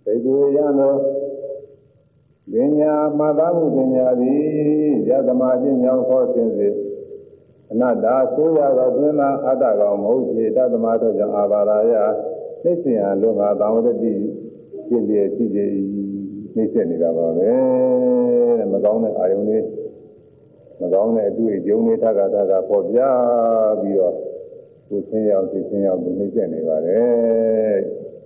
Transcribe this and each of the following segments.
သူရသောပညာမှတ်သားမှုပညာသည်ယသမချင်းကြောင့်ခေါ်စဉ်စေအနတ္တဆိုရသောသွင်းသာအတ္တကောင်မဟုတ်ချေတသမတို့ကြောင့်အာဘာရာယသိစေရန်လွန်ငါသံဝတ္တိဖြစ်လျက်ရှိကြ၏နှိမ့်ဆက်နေတာပါပဲတဲ့မကောင်းတဲ့အာယုန်လေးမကောင်းတဲ့အတွေ့အကြုံတွေထပ်ပေါ်ပြပြီးတော့ကိုယ်ဆင်းရောက်သိဆင်းရောက်နှိမ့်ဆက်နေပါတယ်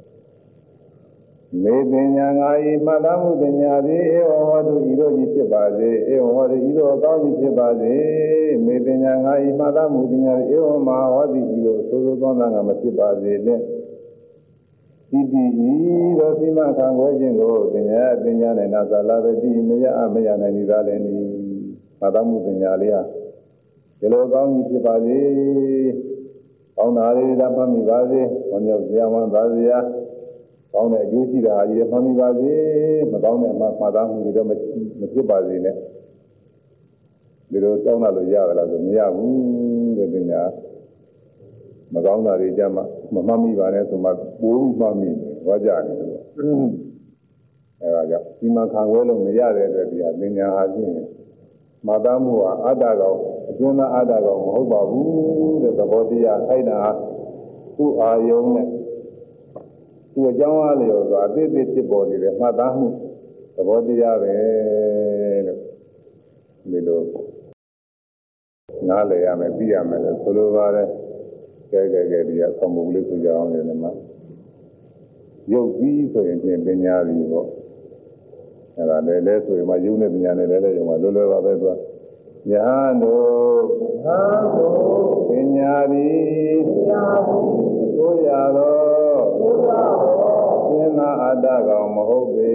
မေပညာငါဤမှတ်သားမှုပညာသည်ဧဝဟောတုဤတို့ကြီးဖြစ်ပါစေဧဝဟောတုဤတို့အကောင်းကြီးဖြစ်ပါစေမေပညာငါဤမှတ်သားမှုပညာသည်ဧဝမဟောတိဤတို့သို့သောသောငါမဖြစ်ပါစေနဲ့ဤသည်ဤတို့သိမှခံခွဲခြင်းကိုပညာနဲ့နာသာလာပဲဒီမရနိုင်ဒီသားလည်းနီးမှတ်သားမှုပညာလေးဟာဒီလိုကောင်းကြီးဖြစ်ပါစေကောင်းတာလေးသာမှတ်မိပါစေဝမ်းမြောက်စရာဝမ်းသာစရာကောင်းတဲ့အကျိုးရှိတာအကြီးမှတ်မိပါစေမကောင်းတဲ့အမှမှတ်သားမှုတွေတော့မဖြစ်ပါစေနဲ့ဒီလိုကောင်းတာလို့ရတယ်လားဆိုမရဘူးတဲ့ပညာမကောင်းတာတွေကြမှာမမှတ်မိပါနဲ့ဆိုမှပိုးပြီးမှတ်မိဟောကြတယ်လို့အဲဒါကြောင့်ဒီမှာခံဝဲလို့မရတဲ့အတွက်ဒီဟာပညာဟာဖြင့်မှတ်သားမှုဟာအတ္တကောင်အတွင်းသားအတ္တကောင်မဟုတ်ပါဘူးတဲ့သဘောတရားခိုက်တာသူ့အာယုံနဲ့သူ့အကြောင်းအားလျော်စွာအသေးသေးဖြစ်ပေါ်နေတဲ့မှတ်သားမှုသဘောတရားပဲလို့ဒီလိုနားလည်ရမယ်သိရမယ်လို့ဆိုလိုပါတယ်ကဲဒီကဆောင်းမှုလေးဆိုကြအောင်လေမှာရုပ်ပြီးဆိုရင်ပြင်ပညာပြီးပေါ့အဲ့ဒါလည်းဆိုရင်မှယုံတဲ့ပညာနဲ့လည်းရုံမှာလွယ်လွယ်ပါပဲသူကယဟန်တို့ပညာသည်သို့ရသောသင်္သာအတ္တကောင်မဟုတ်ပေ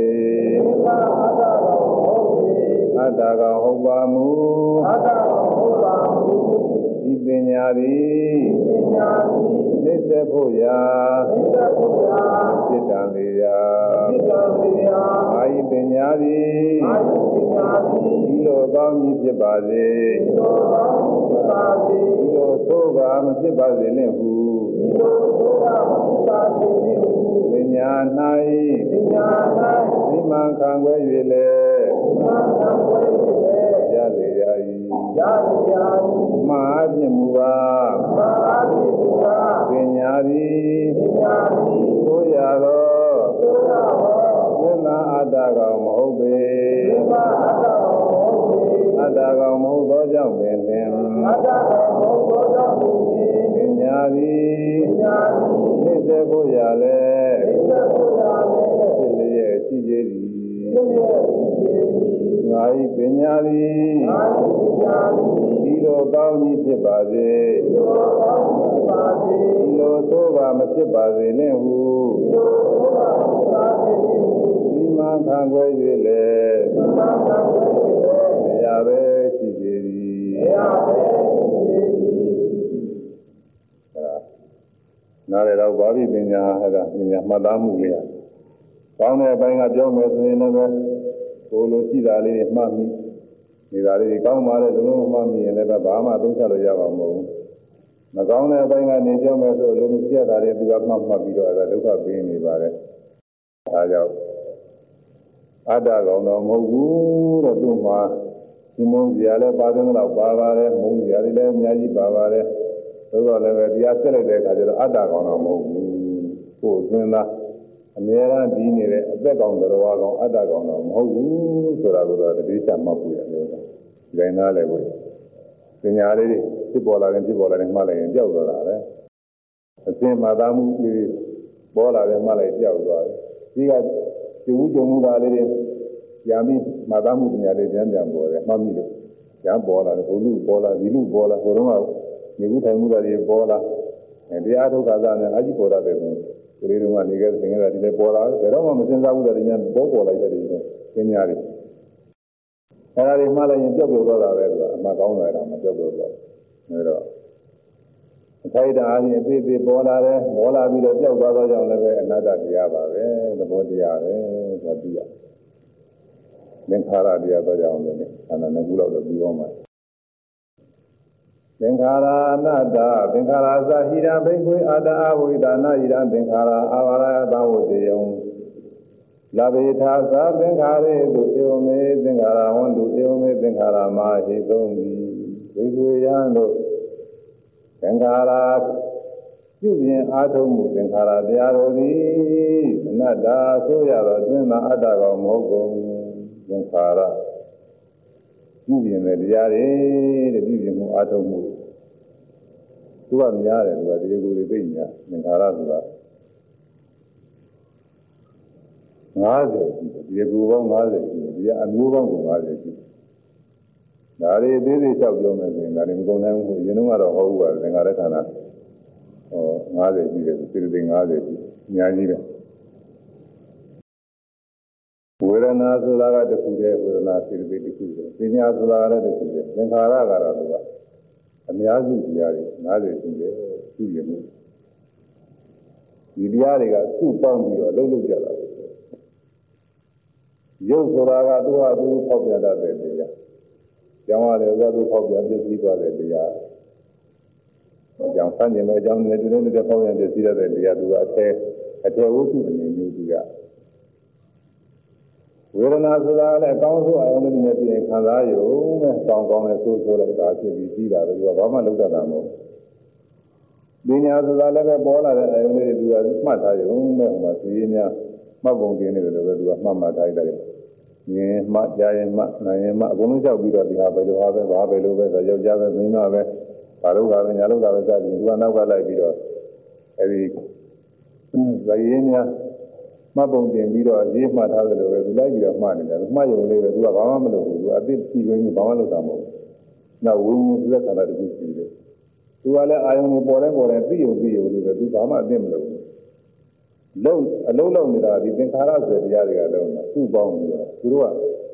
အတ္တကောင်ဟုတ်ပါမူဒီပညာသည်သိတဲ့ဖို့ရာစိတ္တံလေးရာအာယိပညာသည်ဒီလိုကောင်းကြီးဖြစ်ပါစေဒီလိုသို့ပါမဖြစ်ပါစေနဲ့ဟုပညာ၌ဒီမှန်ခံွယ်၍လေရလေရာ၏မဟာပြည့်မူပါပညာသည်သို့ရသောသင်္သာအတ္တကောင်မဟုတ်ပေအတ္တကောင်မဟုတ်သောကြောင့်ပင်လင်ပညာသည်သိစေဖို့ရလေဖြစ်လျက်ရှိကြသည်ငါ၏ပညာသည်ဒီလိုကောင်းကြီးဖြစ်ပါစေဒီလိုသို့ပါမဖြစ်ပါစေနဲ့ဟုဒီမှာခံွယ်၍လေတရားပဲရှိကြသည်နားရတော့ဘာပြီးပညာအဲ့ဒါပညာမှတ်သားမှုလေးอ่ะကောင်းတဲ့အပိုင်းကပြောမယ်ဆိုရင်လည်းကိုလိုကြည့်တာလေးမှတ်မိနေတာလေးကောင်းပါလေလုံးမှတ်မိရင်လည်းဘာမှသုံးချလို့ရပါမလို့မကောင်းတဲ့အပိုင်းကနေပြောမယ်ဆိုလုံးကြည့်တာလေးသူကမှတ်ပြီးတော့အဲ့ဒါဒုက္ခပေးနေပါတယ်ဒါကြောင့်အတ္တကောင်တော့မဟုတ်ဘူးတဲ့သူ့မှာဒီမုန်းစရာလည်းပါတဲ့လောက်ပါပါတယ်မုန်းစရာတွေလည်းအများကြီးပါပါတယ်သို့တော်လည်းပဲတရားဆက်လိုက်တဲ့အခါကျတော့အတ္တကောင်တော့မဟုတ်ဘူးကိုယ်သွင်းသားအများအားဒီနေတဲ့အသက်ကောင်တော်ကောင်အတ္တကောင်တော့မဟုတ်ဘူးဆိုတာကိုတော့တတိယမှတ်ဖို့ရတယ်ဒီတိုင်းသားလည်းကိုပညာလေးတွေဖြစ်ပေါ်လာရင်မှတ်လိုက်ရင်ကြောက်သွားတာပဲအစင်မှသာမှုလေးပေါ်လာတယ်မှတ်လိုက်ကြောက်သွားတယ်ဒီကကြုံမှုသားလေးတွေညာပြီးမှသာမှုပညာလေးပြန်ပေါ်တယ်မှတ်မိလို့ညာပေါ်လာတယ်ဘုလူပေါ်လာဒီလူပေါ်လာဟိုတုန်းကနေဘူးထိုင်မှုသားတွေပေါ်လာတရားထုတ်ခါသားနဲ့အကြည့်ပေါ်လာတယ်ကလေးတို့ကနေခဲ့တဲ့သင်္ကေတဒီလည်းပေါ်လာတယ်ဘယ်တော့မှမစင်စားဘူးတဲ့ညာပေါ်လိုက်တဲ့ဒီပညာတွေအဲ့ဒါတွေမှတ်လိုက်ရင်ကြောက်သွားတာပဲဆိုတာအမှကောင်းတယ်တော့မကြောက်သွားဘူးအဲတော့အထိုက်တာအရင်အသေးသေးပေါ်လာတယ်ပေါ်လာပြီးတော့ကြောက်သွားတော့ကြောင့်လည်းပဲအနတ္တတရားပါပဲသဘောတရားပဲဆိုတာသိရသင်္ခါရတရားတော့ကြောင့်လည်းအနန္တကူလောက်တော့ပြီးတော့မှာသင်္ခါရအနတ္တသင်္ခါရသဟိရဘိက္ခွေအာတအဝိဒါနာဟိရသင်္ခါရအာဝရယသဝတေယံ La Vetasa Benghare, Eome, Bengara, Hondu, Eome, Bengara, Mahi, Domi, Eguiano, Bengara, Julian Atom, Bengara, the Arodi, Nada, Soya, Duna, Adaga, Mogo, Bengara, Julian, the Yare, the Julian Atom. Tu ammiare, tu a dire che pegna, Bengara, Ngade, Yaguva Ngade, Yamuva Ngade. Nari did it up your man, and I'm going to, you know, how well, and Arakana or Ngade, Sitting Ngade, Yaniva. Where an Azulaga the Kude, where an Asir Kude, Pinya Azulaga the Kude, then Haraga, and Yazu Yari, Ngade, Suyamu. The Yariga, 2 pounds, or Lulu Jala. Yo Soraga do Popia da Vedia. Yama Legato Popia de Siva Vedia. Young Sunday, my young Nedun, the Popia de Siva Vedia do a Teotu in India. Where an Azala, a council, I only met in Kanayo, found on a social like that, we that Obama looked at them. Being Azala, a baller, I only do a smart Masia. Mabon gene de do mama dai dai ni ma ja yin ma na yin ma aကုန်လုံးကြောက်ပြီးတော့ဒီဟာပဲလိုဟာပဲဘာပဲလိုပဲဆိုယောက်ျားပဲမိန်းမပဲဘာလို့ကပဲညာလို့ကပဲစသည်သူကနောက်ကလိုက်ပြီးတော့အဲဒီဇယင်းများမပုံတင်ပြီးတော့ရေးမှတ်ထားတယ်လို့ပဲသူလိုက်ပြီးတော့မှတ်နေတယ်မှတ်ရုံလေးပဲသူကဘာမှမလုပ်ဘူးသူအသိသိရင်းဘာမှလုပ်တာမဟုတ်ဘူးနောက်ဝိညာဉ်ပြည့်ခါတာတခုရှိတယ်သူကလည်းအာယုံကိုပေါ်တယ်သိရုံလေးပဲသူဘာမှအသိမလုပ်ဘူးလုံးအလုံးလုံးနေတာဒီသင်္ခါရဆိုတဲ့တရားတွေကလုံးတာသူ့ပေါင်းပြီးတော့သူတို့က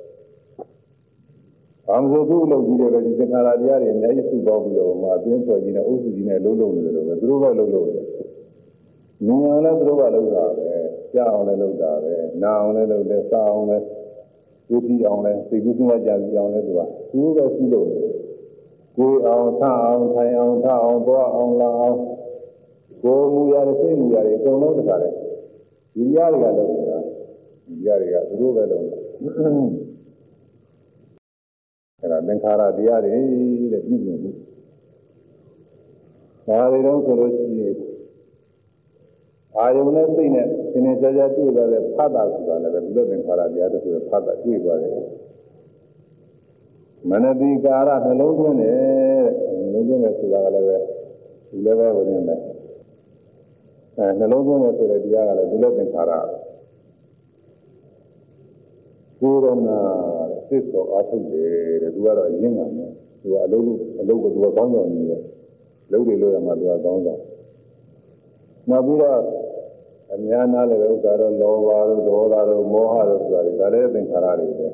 ဘာမှမဆိုသူ့လုံးကြီးတယ်ပဲဒီသင်္ခါရတရားတွေအများကြီးသူ့ပေါင်းပြီးတော့မှအပြင်းဖွဲ့ကြီးနဲ့အုပ်စုကြီးနဲ့လုံးလုံးနေတယ်လို့ပဲသူတို့ကလုံးလုံးတယ်မြင်အောင်လည်းသူတို့ကလုံးတာပဲကြားအောင်လည်းလုံးတာပဲနားအောင်လည်းလုံးတယ်စားအောင်လည်းသိပြီးအောင်လည်းသိကူးစဉ်းစားကြပြီးအောင်လည်းသူကပဲသူ့လုံးတယ်ကိုယ်အောင်ဆအောင်ထိုင်အောင်ထအောင်သွားအောင်လာအောင်ကိုယ်မူရတဲ့စိတ်မူရတဲ့အကုန်လုံးတခါတည်းဒီရတွေကလုံးတာဒီရတွေကသူတို့ပဲလုံးတာအဲ့ဒါသင်္ခါရတရားတွေတဲ့ပြုမြင်မှုဒါတွေတော့ဆိုလို့ရှိရင်အာယုန်နဲ့စိတ်နဲ့သင်္နေကြကြတွေ့လာတဲ့ဖတ်တာဆိုတာလည်းပဲဒီလိုသင်္ခါရတရားတွေဆိုဖတ်တာတွေ့သွားတယ်မနတိကာရနှလုံးသွင်းတယ်နှလုံးသွင်းတယ်ဆိုတာကလည်းပဲဒီလည်းပဲဝင်နေတယ်နှလုံးသွင်းတယ်ဆိုတဲ့တရားကလည်းဒီလိုသင်္ခါရကိုရဏစစ်တော်အားထုတ်တယ်တဲ့သူကတော့ရင်းကမယ်သူကအလုပ်ကိုသူကကောင်းဆောင်နေတယ်လုပ်တယ်လို့ရမှာသူကကောင်းဆောင်နောက်ပြီးတော့အများနာလည်းပဲဥစ္စာတော့လောဘတို့ဒေါသတို့မောဟတို့ဆိုတာဒါလည်းသင်္ခါရတွေပဲ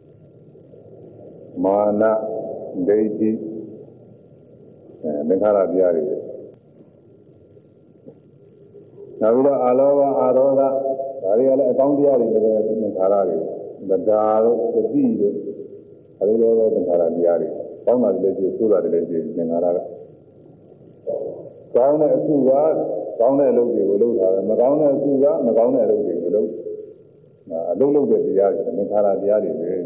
မာနဒိဋ္ဌိသင်္ခါရတရားတွေနောက်ပြီးတော့အာလောဘအာရောဂဒါတွေကလည်းအကောင်းတရားတွေပဲသင်္ခါရတွေဗဒါတို့သတိတို့အဲဒီလိုပဲသင်္ခါရတရားတွေကောင်းတာတွေလည်းရှိဆိုးတာတွေလည်းရှိသင်္ခါရကကောင်းတဲ့အစုကကောင်းတဲ့အလုပ်တွေကိုလုပ်တာပဲမကောင်းတဲ့အစုကမကောင်းတဲ့အလုပ်တွေကိုလုပ်အလုပ်လုပ်တဲ့တရားတွေသင်္ခါရတရားတွေပဲ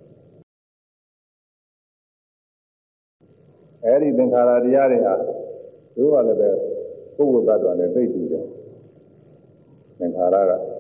အဲဒီသင်္ခါရတရားတွေဟာတို့ကလည်းပဲပုဂ္ဂိုလ်သတ္တဝါနဲ့သိတူတယ်သင်္ခါရ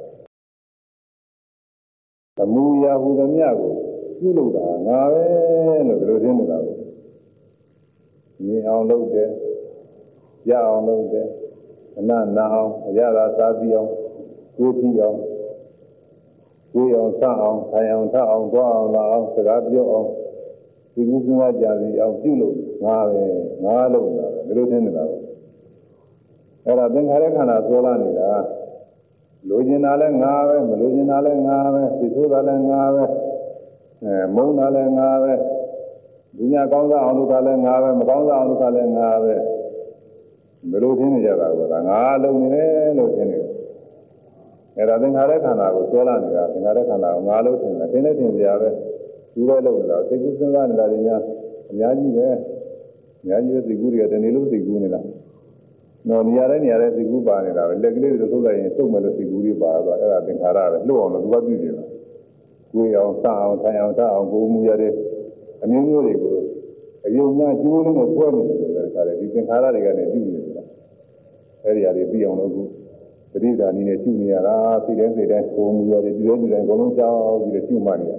ကအမူအရာဟူသမျှကိုပြုလုပ်တာငါပဲလို့ဒီလိုသိနေတာကိုမြင်အောင်လုပ်တယ်ရအောင်လုပ်တယ်အနနာအောင်အရသာစားပြီးအောင်ကိုယ်ကြည့်အောင်ကိုယ်အောင်စအောင်ထိုင်အောင်ထအောင်သွားအောင်လာအောင်စကားပြောအောင်ဒီကုသနာကြစီအောင်ပြုလုပ်ငါပဲငါလုပ်နေတာပဲဒီလိုသိနေတာပဲအဲ့ဒါသင်္ခါရခန္ဓာဆိုလာနေတာလိုချင်တာလည်းငါပဲမလိုချင်တာလည်းငါပဲသိဆိုးတာလည်းငါပဲမုန်းတာလည်းငါပဲဒီညာကောင်းစားအောင်လုပ်တာလည်းငါပဲမကောင်းစားအောင်လုပ်တာလည်းငါပဲဘယ်လိုသိနေကြတာလဲငါလုံးနေတယ်လို့သိနေတယ်အဲ့ဒါသင်္ခါရခန္ဓာကိုဆွဲလာနေတာသင်္ခါရခန္ဓာကိုငါလို့ထင်တယ်သင်နဲ့ထင်စရာပဲဒီလိုလုပ်နေတာသိကုစဉ်းစားနေတာတွေများအများကြီးပဲသိကုတွေကတနေ့လုံးသိကုနေတာနော်နေရာတိုင်းနေရာတိုင်းစိတ်ကူးပါနေတာပဲလက်ကလေးတွေထုတ်လိုက်ရင်တုတ်မဲ့လို့စိတ်ကူးတွေပါတော့အဲ့ဒါသင်္ခါရပဲလှုပ်အောင်လို့သူကပြုနေတယ်ကိုယ်အောင်စအောင်ထိုင်အောင်တအောင်ကိုယ်မူရတဲ့အမျိုးမျိုးတွေကိုအယုံနာကျိုးလေးနဲ့ဆွဲနေတယ်လို့လည်းခါတယ်ဒီသင်္ခါရတွေကနေပြုနေတယ်အဲ့ဒီအရာတွေပြီးအောင်လို့ပရိဒါနီနဲ့ပြုနေရတာစိတ်တိုင်းကိုယ်မူရတဲ့ဒီလိုအကုန်လုံးကြောက်ပြီးတော့ပြုမှနေရ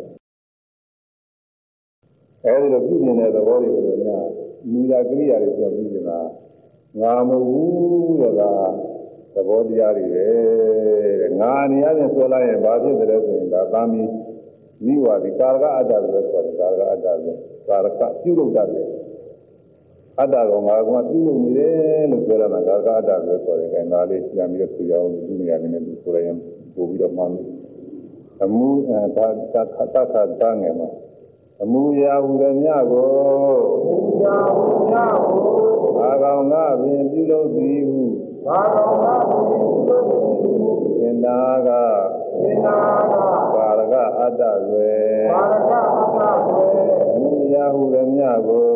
အဲဒီလိုပြုနေတဲ့သဘောတွေကိုလည်းမူရကိရိယာတွေပြောပြီးနေတာငါမဟုတ်ဘူးတဲ့ကသဘောတရားတွေပဲတဲ့ငါအနေနဲ့ဆွဲလိုက်ရင်ဘာဖြစ်တယ်လဲဆိုရင်ဒါသာမီမိဝါဒီကာရကအတ္တဆိုခေါ်တယ်ကာရကအတ္တဆိုကာရကပြုလုပ်တတ်တယ်အတ္တကငါကပြုလုပ်နေတယ်လို့ပြောရတာကာရကအတ္တဆိုခေါ်တယ်အဲဒါလေးပြန်ပြီးတော့သူရအောင်ဒီနေရာနဲ့သူဆိုရရင်ပို့ပြီးတော့မှန်းအမှုဒါသတ်ခါတန်းငယ်မှာအမှုရာဟုရမြကိုဘာကောင်ကပင်ပြုလုပ်သည်ဟုသင်္နာကပါရကအတ္တဆွေအမှုရာဟုရမြကို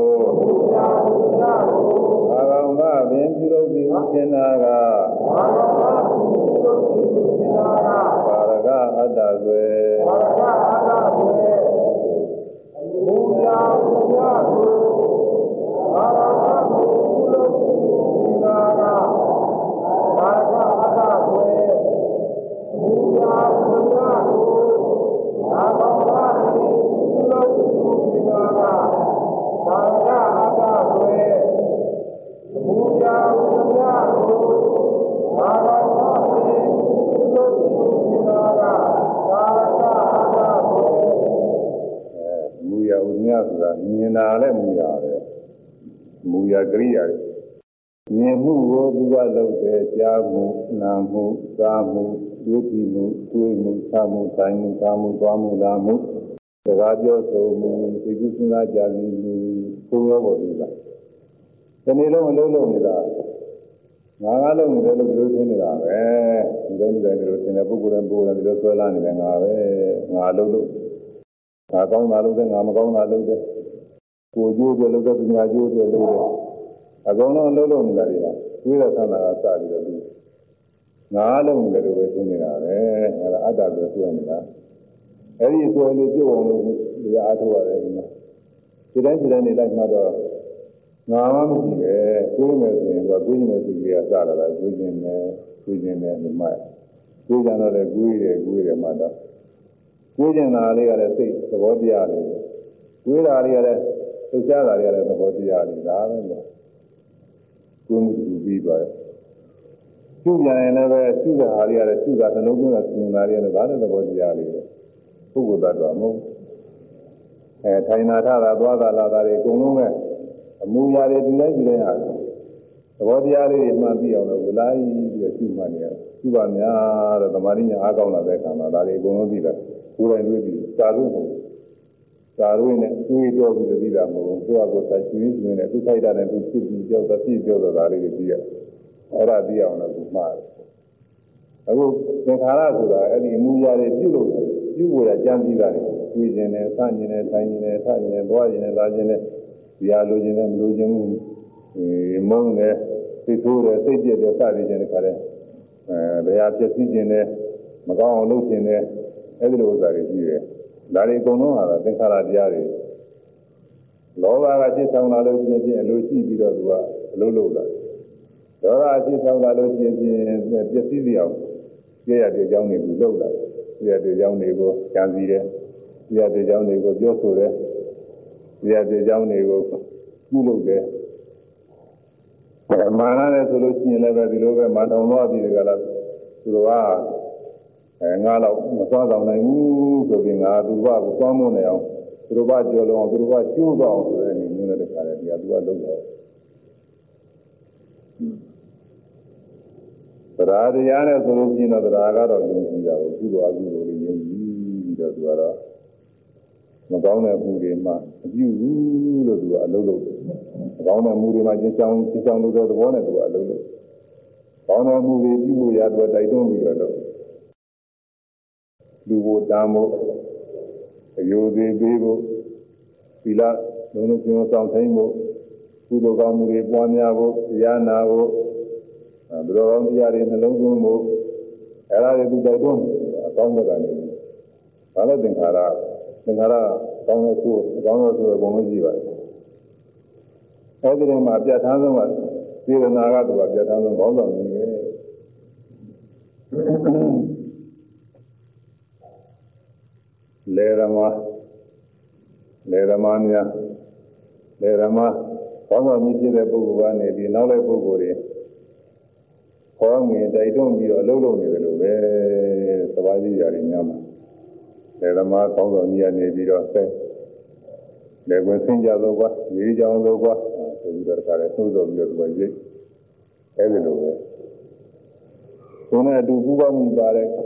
ဘာကောင်ကပင်ပြုလုပ်သည်ဟုသင်္နာကပါရကအတ္တဆွေမူရာမူရာကိုဘာသာကိုဒီနာကဘာသာအတားကိုမူရာမူရာကိုဘာသာကိုဒီလိုဒီနာကဘာသာအတားကိုမူရာမူရာကိုဘာသာကိုဒီလိုဒီနာကဘာသာအတားကိုမူရဥညဆိုတာမြင်တာလည်းမူရပဲမူရကရိယာမြင်မှုကိုသူကလုပ်တယ်ကြားမှုနားမှုစားမှုဒုတိမှုတွေးမှုစားမှုတိုင်းမှုစားမှုသွားမှုလာမှုစကားပြောဆိုမှုသိကုစဉ်းစားကြမှုကိုရောပေါ်ပြီးတာဒီနေ့လုံးအလုံးလုံးနေတာငါကလုံးနေတယ်လို့ပြောနေနေတာပဲဒီလိုနေတယ်လို့သင်တဲ့ပုဂ္ဂိုလ်တိုင်းပုဂ္ဂိုလ်တိုင်းဒီလိုဆွဲလာနေတယ်ငါပဲငါလုံးလို့ငါကောင်းတာလုပ်တယ်ငါမကောင်းတာလုပ်တယ်ကိုကျိုးတယ်လုပ်တယ်ပညာကျိုးတယ်လုပ်တယ်အကုန်လုံးလုံးလုံးနေတာတွေကဝိရသနာကစပြီးတော့ပြီးငါလုံးနေတယ်လို့ပဲသိနေတာပဲအဲဒါအတ္တဆိုဆွဲနေတာအဲဒီဆွဲလေးပြုတ်အောင်လို့ဒီအားထုတ်ရတယ်ဒီမှာဒီတိုင်းနေလိုက်မှတော့ငါမှမရှိပဲကိုယ်မယ်ဆိုရင်တော့ကိုယ်မယ်စီကစလာတာကိုယ်ခြင်းနဲ့ဒီမှာကိုယ်ကြတော့လည်းကိုယ်တယ်မှတော့ကိုယ်ကျင်တာလေးကလည်းစိတ်သဘောတရားလေးကိုယ်တာလေးကလည်းသုရှားတာလေးကလည်းသဘောတရားလေးဒါပဲလို့ကိုယ်မှုတူပြီးသွားတယ်သူ့ပြန်ရင်လည်းပဲသူ့တဲ့ဟာလေးကလည်းသူ့ကသလုံးသွင်းတာစဉ်းစားရတယ်ဒါလည်းသဘောတရားလေးပဲပုဂ္ဂိုလ်သတ္တဝါမဟုတ်ထိုင်နာထတာသွားတာလာတာတွေအကုန်လုံးပဲအမူအရာတွေဒီတိုင်းဟာသဘောတရားလေးတွေမှန်ပြီးအောင်လို့လိုက်ပြီးတော့ရှုမှတ်နေရတယ်ရှုပါများတော့သမာဓိညာအားကောင်းလာတဲ့အခါမှာဒါတွေအကုန်လုံးပြီးတာကိုယ်တိုင်တွေ့ပြီးသာလို့မဟုတ်သာလို့နဲ့တွေးတော့ပြီးပြီးတာမဟုတ်ဘူးကိုယ့်အကိုယ်သာကျွေးကျွေးနဲ့သူခိုက်တာနဲ့သူဖြစ်ပြီးကြောက်တာဖြစ်ကြောက်တာဒါလေးတွေပြီးရအဲ့ဒါပြီးအောင်လို့မှားတယ်အခုသင်္ခါရဆိုတာအဲ့ဒီအမှုရာတွေပြုလို့ပြုဖို့ရကြံပြီးတာတွေတွေးခြင်းနဲ့ဆန့်ခြင်းနဲ့ထိုင်ခြင်းနဲ့ထားခြင်းနဲ့သွားခြင်းနဲ့လာခြင်းနဲ့ဒီဟာလိုခြင်းနဲ့မလိုခြင်းဘူးမုန်းတယ်စိတ်ဆိုးတယ်စိတ်ကြက်တယ်စသည်ခြင်းတခါလဲဘယ်ဟာပြည့်စည်ခြင်းနဲ့မကောင်းအောင်လုပ်ခြင်းနဲ့အဲ့ဒီလိုဥစ္စာတွေရှိတယ်ဒါတွေအကုန်လုံးဟာသင်္ခါရတရားတွေလောဘကစိတ်ဆောင်လာလို့ရှိရင်အလိုရှိပြီးတော့သူကအလိုလုပ်လာဒေါသစိတ်ဆောင်လာလို့ရှိရင်ပြည့်စည်စီအောင်ကြည့်ရတဲ့အကြောင်းတွေကိုလုပ်လာကြည့်ရတဲ့အကြောင်းတွေကိုကြံစည်တယ်ကြည့်ရတဲ့အကြောင်းတွေကိုပြောဆိုတယ်ကြည့်ရတဲ့အကြောင်းတွေကိုပြုလုပ်တယ်မာနနဲ့ဆိုလို့ရှိရင်လည်းပဲဒီလိုပဲမာတောင်သွားပြီးကြလားသူတို့ကငါတော့မသွားဆောင်နိုင်ဘူးဆိုပြီးငါသူကကိုသွားမနေအောင်သူတို့ကကြော်လုံးအောင်သူတို့ကကျိုးသွားအောင်ဆိုတဲ့အနေမျိုးနဲ့တခါတည်းဒီကသူကလုံးတော့တရားတရားနဲ့ဆိုလို့ရှိရင်တော့တရားကတော့ယုံကြည်တာကိုကုသိုလ်အကုသိုလ်တွေယုံကြည်ပြီးတော့သူကတော့မကောင်းတဲ့မှုတွေမှအပြုဘူးလို့သူကအလုပ်လုပ်တယ်မကောင်းတဲ့မှုတွေမှကျင်းချောင်းလို့တဲ့သဘောနဲ့သူကအလုပ်လုပ်ကောင်းတဲ့မှုတွေပြုဖို့ရတော့တိုက်တွန်းပြီးတော့လူဘုဒ္ဓမို့အယုသေးသေးဖို့သီလလုံးလုံးကျင်းဆောင်ဆိုင်ဖို့ကုသိုလ်ကောင်းမှုတွေပွားများဖို့တရားနာဖို့တော်ကောင်းတရားတွေနှလုံးသွင်းဖို့အဲ့ဒါတွေသူတိုက်တွန်းအကောင်းဘက်ကနေဒါလည်းသင်္ခါရကောင်းတဲ့ဆိုအကောင်းတဲ့ဆိုဘုံလို့ကြည့်ပါအဲ့ဒီမှာပြဋ္ဌာန်းဆုံးကစေရနာကသူကပြဋ္ဌာန်းဆုံးဘောင်းဆောင်နေတယ်လေရမများလေရမဘောင်းဆောင်ကြီးဖြစ်တဲ့ပုဂ္ဂိုလ်ကနေပြီးနောက်တဲ့ပုဂ္ဂိုလ်တွေခေါင်းငင်တိုက်တွန်းပြီးတော့အလုပ်လုပ်နေတယ်လို့ပဲသဘာဝကြီးຢာတွေများမှာလေရမဘောင်းဆောင်ကြီးကနေပြီးတော့ဆက်လေကွယ်ဆင်းကြတော့ကွာရေးကြောင်းတော့ကွာဆိုပြီးတော့တခါလဲသို့တော်ပြီးတော့သူကရိတ်အဲဒီလိုပဲသူနဲ့အတူပူးပေါင်းမိပါတဲ့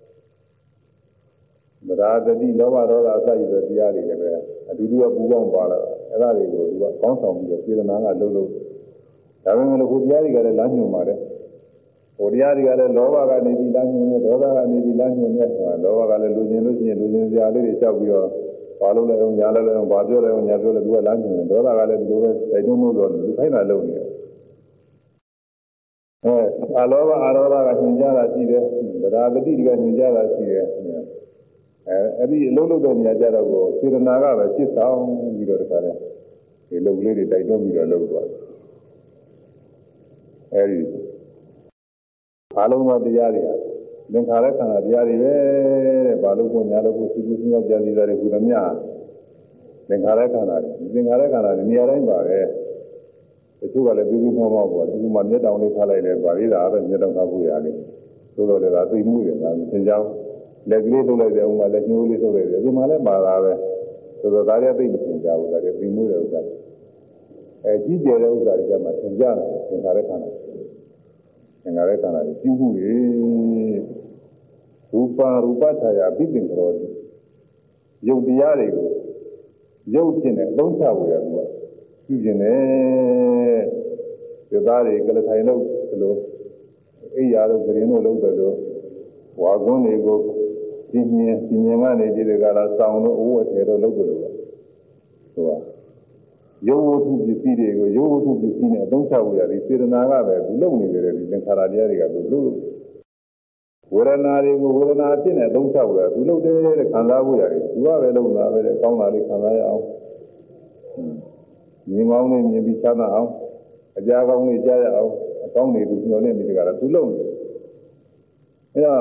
ဗราတတိလောဘဒေါသအစရှိတဲ့တရားတွေလည်းပဲအတူတူကပူးပေါင်းပါလာအဲ့ဒါတွေကိုသူကကောင်းဆောင်ပြီးတော့စေတနာကလှုပ်လို့ဒါပေမဲ့လို့ဟိုတရားတွေကလည်းလမ်းညွှန်ပါတယ်ဟိုတရားတွေကလည်းလောဘကနေပြီးလမ်းညွှန်တယ်ဒေါသကနေပြီးလမ်းညွှန်တယ်လောဘကလည်းလူချင်းလို့ရှိရင်လူချင်းစရာလေးတွေလျှောက်ပြီးတော့ဘာလို့လဲအောင်ညာလဲအောင်ဘာပြောလဲအောင်ညာပြောလဲသူကလမ်းညွှန်တယ်ဒေါသကလည်းဒီလိုပဲတိုက်တွန်းလို့တော့လူခိုင်းတာလုပ်နေတယ်အလောဘအာရောဓကညွှန်ကြားတာရှိတယ်ဗราတတိကညွှန်ကြားတာရှိတယ်အဲ့ဒီအလုံးလုံးတဲ့နေရာကြတော့ကိုစေတနာကပဲစစ်ဆောင်ပြီးတော့တခါလဲဒီလုပ်လေးတွေတိုက်တွန်းပြီးတော့လုပ်သွားတယ်အဲ့ဒီအလုံးသောတရားတွေသင်္ခါရခန္ဓာတရားတွေပဲတဲ့ဘာလို့ကိုညာလို့ကိုစိတ်ကူးစဉ်းစားကြံစည်တာတွေကုသမြသင်္ခါရခန္ဓာတွေသင်္ခါရခန္ဓာတွေနေရာတိုင်းပါပဲတချို့ကလည်းပြီးပြီးမောမောပေါ့ဒီမှာမျက်တောင်လေးထားလိုက်လဲပါသေးတာပဲမျက်တောင်ထားဖို့ရတယ်သို့တော်လည်းဒါသိမှုတယ်ဒါသင်ကြောင်းလက်ကလေးထုတ်လိုက်တယ်ဥမာလက်ညှိုးလေးထုတ်လိုက်တယ်ဒီမှာလည်းပါတာပဲဆိုတော့ဒါလည်းသိမသင်ကြဘူးဒါလည်းသိမှုတဲ့ဥစ္စာကြီးကျယ်တဲ့ဥစ္စာတွေကမှသင်ကြတယ်သင်္ခါရခန္ဓာသင်္ခါရခန္ဓာကြီးကျူးမှုတွေရူပထာယပိပင်္ဂရောတိယုတ်တရားတွေကိုယုတ်ဖြစ်နေအသုံးချဖို့ရကူကပြုကျင်တယ်ဒီသားတွေကလထိုင်လို့ဒီလိုအိယာတို့ဂရင်တို့လုပ်တယ်လို့ဝါကွန်းတွေကိုပြင်းကနေဒီကလာစောင်းလို့အိုးဝဲတယ်လို့လုပ်တယ်လို့ဆိုတာရုပ်ဝတ္ထုပစ္စည်းတွေကိုရုပ်ဝတ္ထုပစ္စည်းနဲ့အသုံးချဖို့ရတယ်စေတနာကပဲသူလုပ်နေတယ်ဒီသင်္ခါရတရားတွေကသူလုပ်လို့ဝေဒနာတွေကိုဝေဒနာအဖြစ်နဲ့အသုံးချဖို့ရသူလုပ်တယ်တဲ့ခံစားဖို့ရတယ်သူကပဲလုပ်တာပဲတဲ့ကောင်းတာလေးခံစားရအောင်မြင်ကောင်းလေးမြင်ပြီးချမ်းသာအောင်အကြာကောင်းလေးကြားရအောင်အကောင်းတွေသူညှော်နေမိကြတာသူလုပ်နေအဲတော့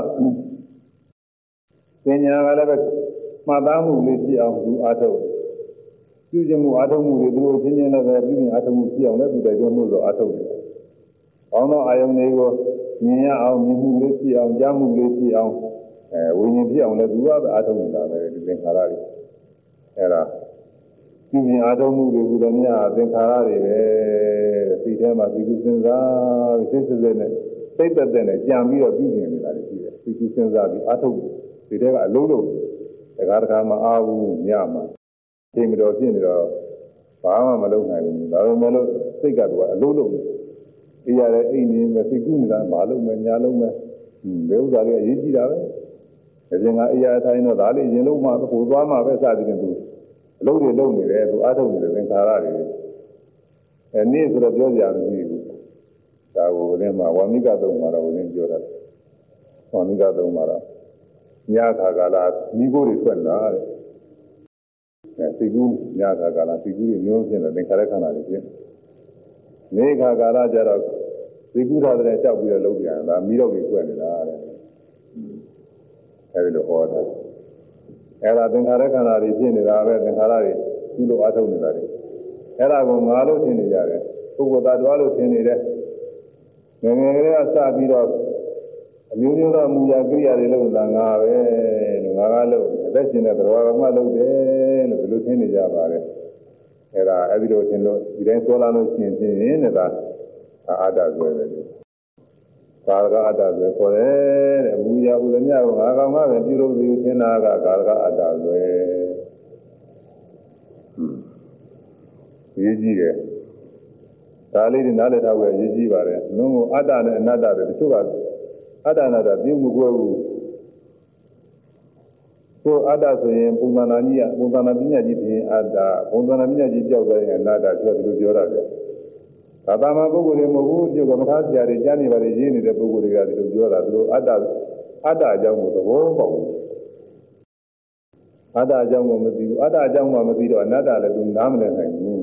ပညာကလည်းပဲမှတ်သားမှုလေးဖြစ်အောင်သူအားထုတ်ပြုကျင်မှုအားထုတ်မှုတွေသူတို့ချင်းချင်းလည်းပဲပြုကျင်အားထုတ်မှုဖြစ်အောင်လည်းသူတိုက်တွန်းလို့ဆိုအားထုတ်တယ်။ကောင်းသောအာယုန်တွေကိုမြင်ရအောင်မြင်မှုလေးဖြစ်အောင်ကြားမှုလေးဖြစ်အောင်ဝိညာဉ်ဖြစ်အောင်လည်းသူကပဲအားထုတ်နေတာပဲဒီသင်္ခါရတွေ။အဲဒါပြုကျင်အားထုတ်မှုတွေကလည်းများသင်္ခါရတွေပဲစိတ်ထဲမှာသိကုစဉ်းစားစိတ်စစ်နဲ့စိတ်သက်သက်နဲ့ကြံပြီးတော့ပြုကျင်နေတာတွေရှိတယ်။သိကုစဉ်းစားပြီးအားထုတ်ဒီတဲကအလုံးလုံးတခါမအားဘူးညမှာချိန်မတော်ဖြစ်နေတော့ဘာမှမလုပ်နိုင်ဘူးဒါပေမဲ့လို့စိတ်ကတော့အလုံးလုံးအေးရတဲ့အိမ်နေမယ်စိတ်ကူးနေတာမလုပ်မယ်ညာလုပ်မယ်ဘယ်ဥစ္စာတွေအရေးကြီးတာပဲအရင်ကအေးရထိုင်းတော့ဒါလေးရင်လုံးမှကိုသွားမှပဲစသည်ဖြင့်သူအလုံးတွေလုံးနေတယ်သူအားထုတ်နေတယ်သင်္ခါရတွေနေ့ဆိုတော့ပြောကြရမရှိဘူးဒါကိုလည်းမှာဝါမိကသုံးမှာတော့ဝင်ပြောတာဝါမိကသုံးမှာတော့ညခါကာလမိကိုတွေထွက်လာတဲ့စိတ်ကူးညခါကာလစိတ်ကူးတွေမျိုးဖြစ်တယ်သင်္ခါရခန္ဓာတွေဖြစ်နေခါကာလကျတော့စိတ်ကူးထားတဲ့ကြောက်ပြီးတော့လုံးပြန်လာမိတော့ပြီးထွက်နေတာတဲ့အဲဒီလိုဟောတာအဲဒါသင်္ခါရခန္ဓာတွေဖြစ်နေတာပဲသင်္ခါရတွေသူ့လိုအားထုတ်နေတာတွေအဲဒါကိုငါလို့ထင်နေကြတယ်ပုဂ္ဂိုလ်သားတော်လို့ထင်နေတယ်ငယ်ငယ်ကလေးကစပြီးတော့အမျိုးမျိုးသောမူရာကိရိယာတွေလုပ်တာငါပဲလို့ငါကလုပ်အသက်ရှင်တဲ့ဘဝကမှလုပ်တယ်လို့ဒီလိုထင်နေကြပါတယ်အဲဒါအဲဒီလိုထင်လို့ဒီတိုင်းဆိုလာလို့ရှိရင်ဖြင့်တဲ့အာတဆွဲပဲလို့ကာရကအတဆွဲခေါ်တယ်တဲ့အမူရာဥဒ္ဒမြကိုငါကောင်မှပဲပြုလုပ်ပြီးထင်တာကကာရကအတဆွဲရေးကြည့်တယ်ဒါလေးတွေနားလည်ထားဖို့ရေးကြည့်ပါတယ်လုံးဝအတ္တနဲ့အနတ္တတွေတချို့ကအတ္တနာတာပြုမကွယ်ဘူးကိုအတ္တဆိုရင်ပုံသဏ္ဍာန်ကြီးကပုံသဏ္ဍာန်ပညာကြီးပြင်အတ္တပုံသဏ္ဍာန်ပညာကြီးကြောက်တဲ့အနတ္တပြောတယ်လို့ပြောရတယ်သာသမပုဂ္ဂိုလ်တွေမဟုတ်ဘူးပြုကမ္မထာဆရာတွေကြားနေပါလေရင်းနေတဲ့ပုဂ္ဂိုလ်တွေကဒီလိုပြောတာသူတို့အတ္တအကြောင်းကိုသဘောပေါက်ဘူးအတ္တအကြောင်းကိုမသိဘူးအတ္တအကြောင်းမှမသိတော့အနတ္တလည်းသူနားမလည်နိုင်ဘူး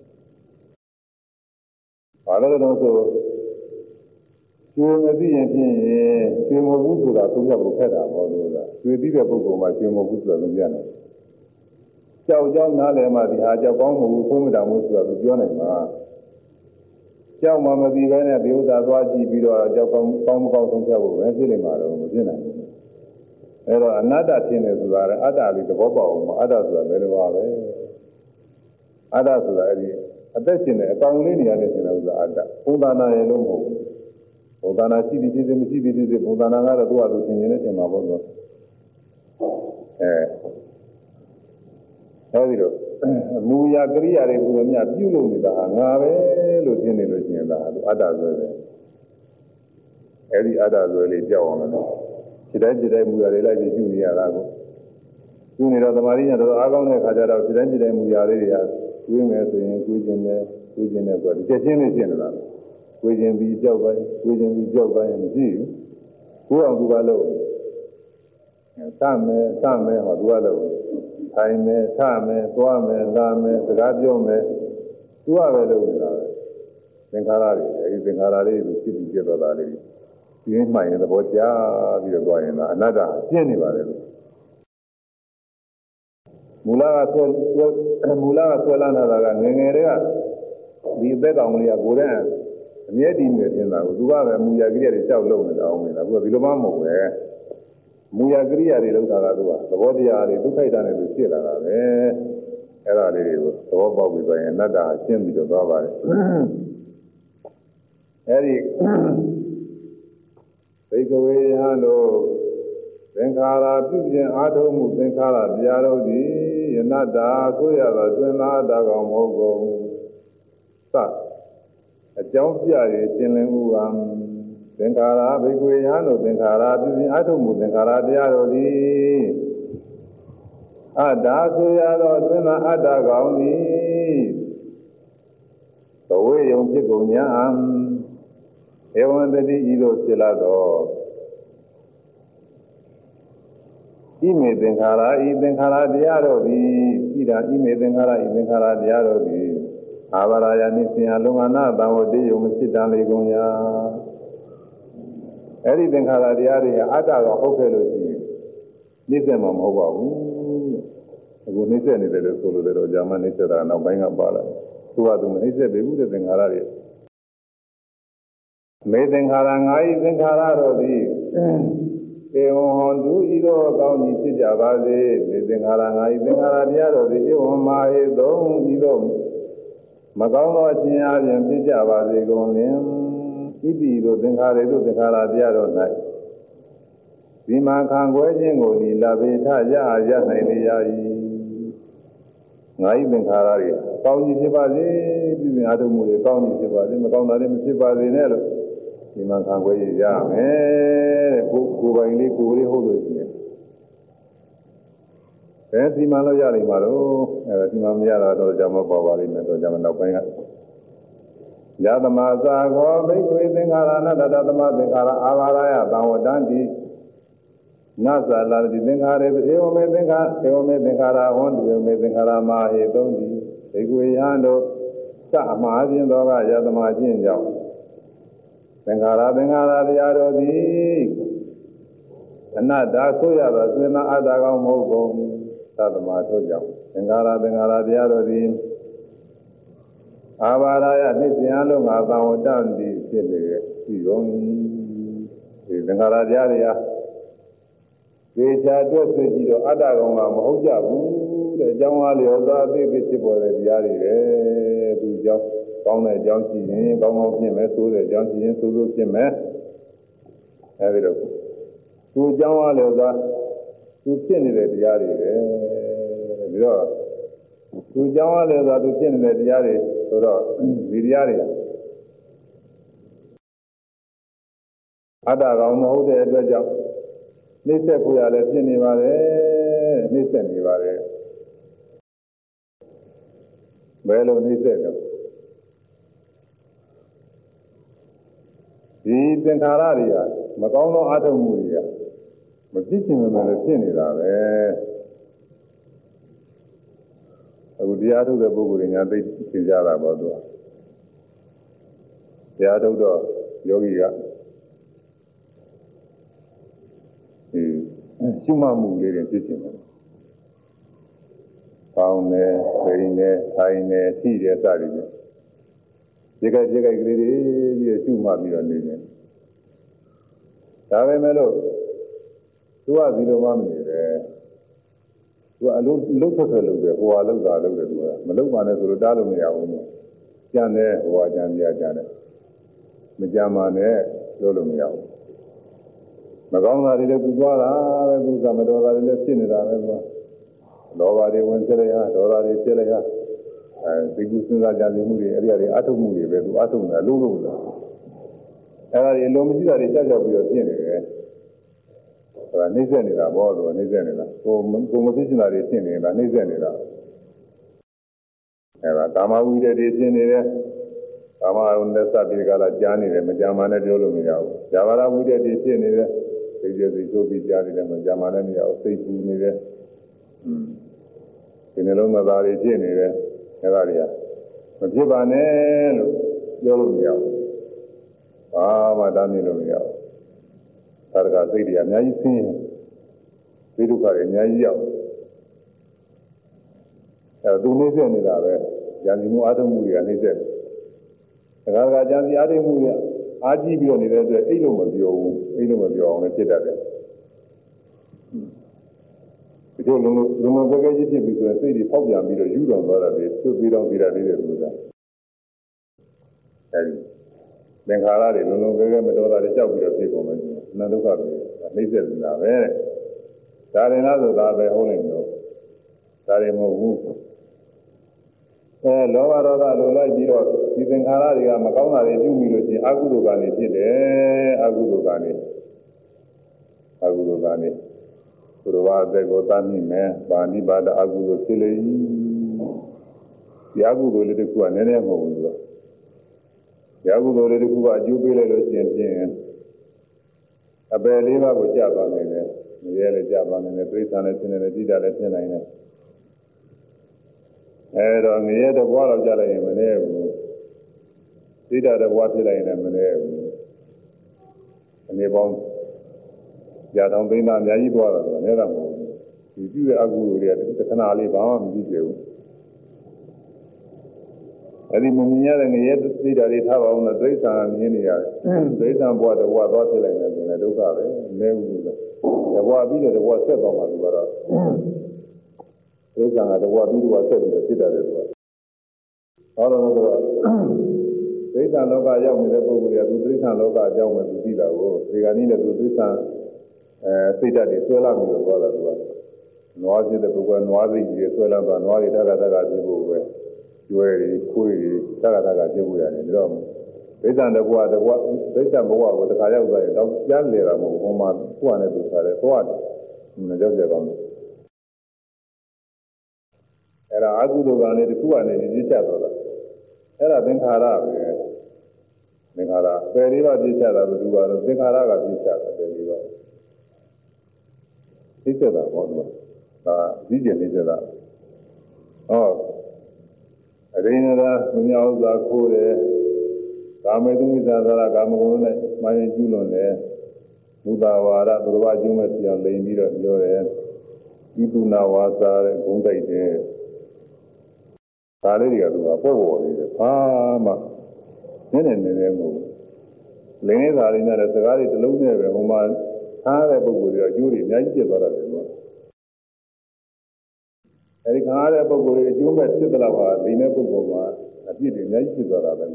ဘာလို့လဲဆိုကျွေမသိရင်ဖြင့်ကျွေမဟုတ်ဘူးဆိုတာသုံးရဖို့ခက်တာပေါ့လို့လားကျွေသိတဲ့ပုဂ္ဂိုလ်မှာကျွေမဟုတ်ဘူးဆိုတာသုံးရတယ်ကြောက်ကြောင်းနားလည်မှဒီဟာကြောက်ကောင်းမဟုတ်ဘူးသုံးမတာမို့ဆိုတာသူပြောနိုင်မှာကြောက်မှမသိဘဲနဲ့ဒီဥစ္စာသွားကြည့်ပြီးတော့ကြောက်ကောင်းမကောင်းဆုံးဖြတ်ဖို့ပဲဖြစ်နေမှာတော့မဖြစ်နိုင်ဘူးအဲတော့အနတ္တဖြစ်နေဆိုတာလည်းအတ္တလေးသဘောပေါက်အောင်အတ္တဆိုတာဘယ်လိုပါပဲအတ္တဆိုတာအဲဒီအသက်ရှင်တဲ့အကောင်လေးနေရာနဲ့ရှင်တဲ့ဥစ္စာအတ္တဘုံသာနာရဲ့လို့မဟုတ်ဘူးဘုံသာနာရှိသည်ဖြစ်စေမရှိသည်ဖြစ်စေဘုံသာနာကတော့သူ့ဟာသူသင်ခြင်းနဲ့သင်မှာပေါ့ဆိုအဲဒီတော့မူရာကရိယာတွေဘုရားမြတ်ပြုလုပ်နေတာဟာငါပဲလို့ထင်နေလို့ရှိရင်ဒါသူအတ္တဆွဲတယ်အဲဒီအတ္တဆွဲလေးကြောက်အောင်လို့ခြေတိုင်းမူရာတွေလိုက်ပြီးပြုနေရတာကိုပြုနေတော့သမာဓိညာတော့အားကောင်းတဲ့ခါကျတော့ခြေတိုင်းမူရာလေးတွေကကျွေးမယ်ဆိုရင်ကျွေးခြင်းနဲ့ဆိုတော့ဒီချက်ချင်းလေးရှင်းလာတယ်ကျွေးခြင်းပြီးကြောက်တိုင်းမရှိဘူးကိုယ်အောင်သူကလို့စမယ်ဟောသူကလို့ထိုင်မယ်ထမယ်သွားမယ်လာမယ်စကားပြောမယ်သူကပဲလုပ်နေတာပဲသင်္ခါရတွေအဲဒီသင်္ခါရလေးကိုဖြစ်ပြီးပြတော့တာလေးပြင်းမှန်ရင်သဘောကျပြီးတော့သွားရင်တော့အနတ္တပြင်းနေပါလေလို့မူလကဆွဲလာတာကငယ်ငယ်တွေကဒီအသက်ကောင်လေးကကိုယ်တည်းအမြဲတည်နေတင်တာကိုသူကပဲမူရကိရိယာတွေကြောက်လုံနေတာအောင်နေတာအခုကဒီလိုမှမဟုတ်ပဲမူရကိရိယာတွေလောက်တာကသူကသဘောတရားတွေဒုက္ခိတနဲ့သူဖြစ်လာတာပဲအဲ့ဒါလေးတွေကိုသဘောပေါက်ပြီးတော့ရင်အနတ္တရှင်းပြီးတော့သွားပါတယ်အဲ့ဒီဘိကဝေယံတို့သင်္ခါရပြုခြင်းအာထုံးမှုသင်္ခါရတရားတို့သည်ယနတ္တာဆိုရသောတွင်လာတာကောင်မဟုတ်ကုန်သအကြောင်းပြရရှင်းလင်းမှုဟာသင်္ခါရဘိကဝေယံတို့သင်္ခါရပြုခြင်းအာထုံးမှုသင်္ခါရတရားတို့သည်အတ္တဆိုရသောတွင်လာအတ္တကောင်သည်သဝေယုံဖြစ်ကုန်ညာဧဝံတတိဤသို့ဖြစ်လာသောဣမေသင်္ခါရဤသင်္ခါရတရားတို့သည်ဤတာဣမေသင်္ခါရဤသင်္ခါရတရားတို့သည်အာဘာရယနိသင်္အလုံငနာတံဝတေယုံမရှိတံလေကုန်ရာအဲ့ဒီသင်္ခါရတရားတွေကအတ္တကဟုတ်ခဲ့လို့ရှိရင်နှိစ္စမှာမဟုတ်ပါဘူးအခုနှိစ္စနေတယ်လို့ဆိုလို့လည်းတော့ဇာမနှိစ္စတာနောက်ပိုင်းကပါလာသူကသူမနှိစ္စပေဘူးတဲ့သင်္ခါရတွေမေသင်္ခါရငါဤသင်္ခါရတို့သည်ဧဝံဟောတုဤသို့ကောင်းကြီးဖြစ်ကြပါစေမေသင်္ခါရငါဤသင်္ခါရတရားတို့သည်ဧဝံမာဟေသုံးဤသို့မကောင်းသောအခြင်းအပြင်ဖြစ်ကြပါစေကုန်လင်ဣတိတို့သင်္ခါရတို့သင်္ခါရတရားတို့၌ဒီမှာခံခွဲခြင်းကိုဒီလဘေထရနိုင်လေရ၏ငါဤသင်္ခါရတွေကောင်းကြီးဖြစ်ပါစေပြုမြင်အားထုတ်မှုတွေကောင်းကြီးဖြစ်ပါစေမကောင်းတာတွေမဖြစ်ပါစေနဲ့လို့ဒီမှာခံခွဲရမယ်တဲ့ကိုယ်ပိုင်လေးကိုယ်လေးဟုတ်လို့ရှိရင်ဘယ်ဒီမှာလို့ရလိမ့်မှာတော့အဲဒီမှာမရတာတော့ကြာမပေါ်ပါလိမ့်မယ်တော့ကြာမနောက်ပိုင်းကယသမသာခောဘိက္ခွေသင်္ခါရနာတတသမသင်္ခါရအာဘာရယသံဝတ္တန္တိနသလာတိသင်္ခါရေဧဝမေသင်္ခါရဟောတုဧဝမေသင်္ခါရမဟေသုံးတိဘိက္ခွေယံတို့သအမှားခြင်းသောကယသမခြင်းကြောင့်သင်္ခါရတရားတို့သည်အနတ္တဆိုရသောသွေနာအတ္တကောင်မဟုတ်ကုန်သတ္တမထို့ကြောင့်သင်္ခါရတရားတို့သည်အာဘာရယနှိစ္စယလုံးငါသံဝတ္တံတိဖြစ်လေရှိကုန်ဒီသင်္ခါရတရားတွေဟာသေချာတွက်သိကြည့်တော့အတ္တကောင်ကမဟုတ်ကြဘူးတဲ့အကြောင်းအားလျော်စွာအသိဖြစ်ပေါ်တဲ့တရားတွေပဲသူကြောင့်ကောင်းတဲ့အကြောင်းရှိရင်ကောင်းကောင်းဖြစ်မယ်ဆိုတဲ့အကြောင်းရှိရင်ဆိုးဆိုးဖြစ်မယ်အဲဒီတော့သူအကြောင်းအားလျော်စွာသူဖြစ်နေတဲ့တရားတွေပဲပြီးတော့သူအကြောင်းအားလျော်စွာသူဖြစ်နေတဲ့တရားတွေဆိုတော့ဒီတရားတွေအတ္တကောင်မဟုတ်တဲ့အတွက်ကြောင့်နှိစ္စကိုရလည်းဖြစ်နေပါတယ်နှိစ္စနေပါတယ်ဘယ်လိုနှိစ္စတော့ဒီသင်္ခါရတွေကမကောင်းသောအထုံမှုတွေကမဖြစ်ချင်မှလည်းဖြစ်နေတာပဲအခုတရားထုတ်တဲ့ပုဂ္ဂိုလ်တွေညာသိသိကြတာပေါ့သူကတရားထုတ်တော့ယောဂီကရှုမှတ်မှုလေးတွေဖြစ်ချင်တယ်။ပေါင်းနေ၊ပိန်နေ၊ထိုင်နေ၊ထိတယ်စသည်ဖြင့်ဒီကကလေးတွေကြီးရှုမှတ်ပြီးတော့နေတယ်။ဒါပဲမဲ့လို့သူကဒီလိုမှမနေတယ်။သူကအလုံးလုံးထွက်ထွက်လုပ်တယ်ဟိုဟာလုပ်တာလုပ်တယ်သူကမလုပ်ပါနဲ့ဆိုလို့တားလို့မရဘူး။ကြံတယ်ဟိုဟာကြံပြကြတယ်မကြမ်းပါနဲ့ပြောလို့မရဘူးမကောင်းတာတွေလည်းသူသွားတာပဲသူကမတော်တာတွေလည်းဖြစ်နေတာပဲကွာလောဘတွေဝင်ကြရဒေါသတွေဖြစ်လိုက်ရဒီကုစဉ်းစားကြနေမှုတွေအဲ့ဒီအရာတွေအထုတ်မှုတွေပဲသူအထုတ်နေတာလုံးလုံးလားအဲ့ဒါတွေလုံးမရှိတာတွေကြောက်ကြောက်ပြီးတော့ဖြစ်နေတယ်ဟိုကနှိမ့်ဆက်နေတာဘောသူကနှိမ့်ဆက်နေတာကိုမဖြစ်ချင်တာတွေဖြစ်နေတာနှိမ့်ဆက်နေတာအဲ့ဒါကာမဝိတ္တတွေဖြစ်နေတယ်ကာမဝိတ္တစပြီးကြလားကြားနေတယ်မကြားမှလည်းပြောလို့မရဘူးဇာဝရဝိတ္တတွေဖြစ်နေတယ်သိကြသိဆိုပြီးကြားနေတယ်မကြားမှလည်းမရဘူးသိပူနေတယ်ဒီနှလုံးသားတွေဖြစ်နေတယ်အဲ့ဒါတွေကမဖြစ်ပါနဲ့လို့ပြောလို့မရဘူးဘာမှတားမြင်လို့မရဘူးသာရကစိတ်တွေအများကြီးဆင်းရဲသိဒုက္ခတွေအများကြီးရောက်အဲသူနှိမ့်ဆက်နေတာပဲဉာဏ်ကြီးမှုအာထုံမှုတွေကနှိမ့်ဆက်တယ်ဒါကဉာဏ်ကြီးအာထုံမှုတွေအားကြီးပြီးတော့နေတဲ့အတွက်အိတ်လို့မပြောဘူးအိတ်လို့မပြောအောင်လည်းဖြစ်တတ်တယ်ဒီလိုလုံးကြဲကြီးဖြစ်ပြီးဆိုရင်စိတ်တွေပေါက်ပြန်ပြီးတော့ယူတော်သွားတာတွေသွတ်ပြီးတော့ပြီးတာလေးတွေလို့ဆိုတာအဲဒီသင်္ခါရတွေလုံးကြဲမတော်တာတွေကြောက်ပြီးတော့ဖြစ်ကုန်မယ်အနန္တဒုက္ခတွေနှိမ့်ဆက်နေတာပဲဒါရင်လားဆိုတာပဲဟုတ်နေလို့ဒါရင်မဟုတ်ဘူးလောဘဒေါသလိုလိုက်ပြီးတော့ဒီသင်္ခါရတွေကမကောင်းတာတွေပြုမိလို့ရှိရင်အကုသိုလ်ကနေဖြစ်တယ်အကုသိုလ်ကနေသူတော်ဘာတဲ့ကိုတမ်းမိမယ်ဗာဏိပါဒအကုသိုလ်ဖြစ်လေဒီအကုသိုလ်လေးတစ်ခုကနည်းနည်းမဟုတ်ဘူးသူကဒီအကုသိုလ်လေးတစ်ခုကအကျိုးပေးလိုက်လို့ရှိရင်ဖြင့်အပယ်လေးပါးကိုကြာသွားနိုင်တယ်မရဲလည်းကြာသွားနိုင်တယ်ပြိဿာနဲ့ဆင်းရဲလည်းတိတာလည်းဖြစ်နိုင်တယ်အဲတော့ငရဲတဘွားတော့ကြာလိုက်ရင်မနေဘူးသိတာတဘွားဖြစ်လိုက်ရင်လည်းမနေဘူးအနေပေါင်းကြာတောင်သိန်းသားအများကြီးသွားတာဆိုတော့လည်းမဟုတ်ဘူးဒီပြုတဲ့အကုသိုလ်တွေကတစ်ခဏလေးဘာမှမကြည့်ကြဘူးအဲဒီမမြင်ရတဲ့ငရဲသိတာတွေထားပါအောင်လို့သိစ္စာမြင်နေရတယ်သိစ္စာဘွားတဘွားသွားဖြစ်လိုက်တယ်ဆိုရင်ဒုက္ခပဲမနေဘူးလို့တဘွားပြီးတဲ့တဘွားဆက်သွားမှသူကတော့သိစ္စာကတဘွားပြီးတော့ဆက်ပြီးဖြစ်တယ်သူကဟောတော့ဆိုတော့သိစ္စာလောကရောက်နေတဲ့ပုဂ္ဂိုလ်ကသူသိစ္စာလောကအကြောင်းပဲသူသိတာကိုဒီကနေ့လည်းသူသိစ္စာစိတ်ဓာတ်တွေဆွဲလာပြီးတော့သွားတာသူကနွားဖြစ်တဲ့ပုဂ္ဂိုလ်ကနွားစိတ်ကြီးတွေဆွဲလာတော့နွားတွေတက္ကဖြစ်ဖို့ပဲကျွဲတွေခွေးတွေတက္ကဖြစ်ဖို့ရတယ်ဒါတော့သိစ္စာတဘွားသိစ္စာဘဝကိုတစ်ခါရောက်သွားရင်တော့ကြားလေတာမဟုတ်ဘူးဟိုမှာကိုယ်နဲ့သူထားတယ်သွားတယ်ကြောက်ကြကောင်းတယ်အဲ့ဒါအကုသိုလ်ကနေတစ်ခုကနေပြည့်ချသွားတာအဲ့ဒါသင်္ခါရပဲသင်္ခါရပယ်လေးပါးပြည့်ချတာဘယ်သူကတော့သင်္ခါရကပြည့်ချတာပယ်လေးပါးသိစတာပေါ့နော်ဒါကြီးကျယ်နေကြတာဟောအရင်းနာမမြောက်စွာခိုးတယ်ကာမေတုမိသာသရကာမဂုဏ်နဲ့မှန်ရင်ကျူးလွန်တယ်မူတာဝါဒဘုရားကျုံးမဲ့ပြောင်းလိန်ပြီးတော့ပြောတယ်ဤတုနာဝါစာတဲ့ဂုံးတိုက်တယ်ဒါလေးတွေကသူကပေါ်ပေါ်နေတယ်ဘာမှနည်းနည်းမဟုတ်လင်းနေတာလေးနဲ့စကားတွေတစ်လုံးနဲ့ပဲဟိုမှာအားတဲ့ပုဂ္ဂိုလ်တွေအကျိုးတွေအများကြီးပြတ်သွားတယ်ကွာအဲဒီခါတဲ့ပုဂ္ဂိုလ်တွေအကျိုးမဲ့ဖြစ်သလားပါဒီနေ့ပုဂ္ဂိုလ်ကအပြစ်တွေအများကြီးဖြစ်သွားတာပဲ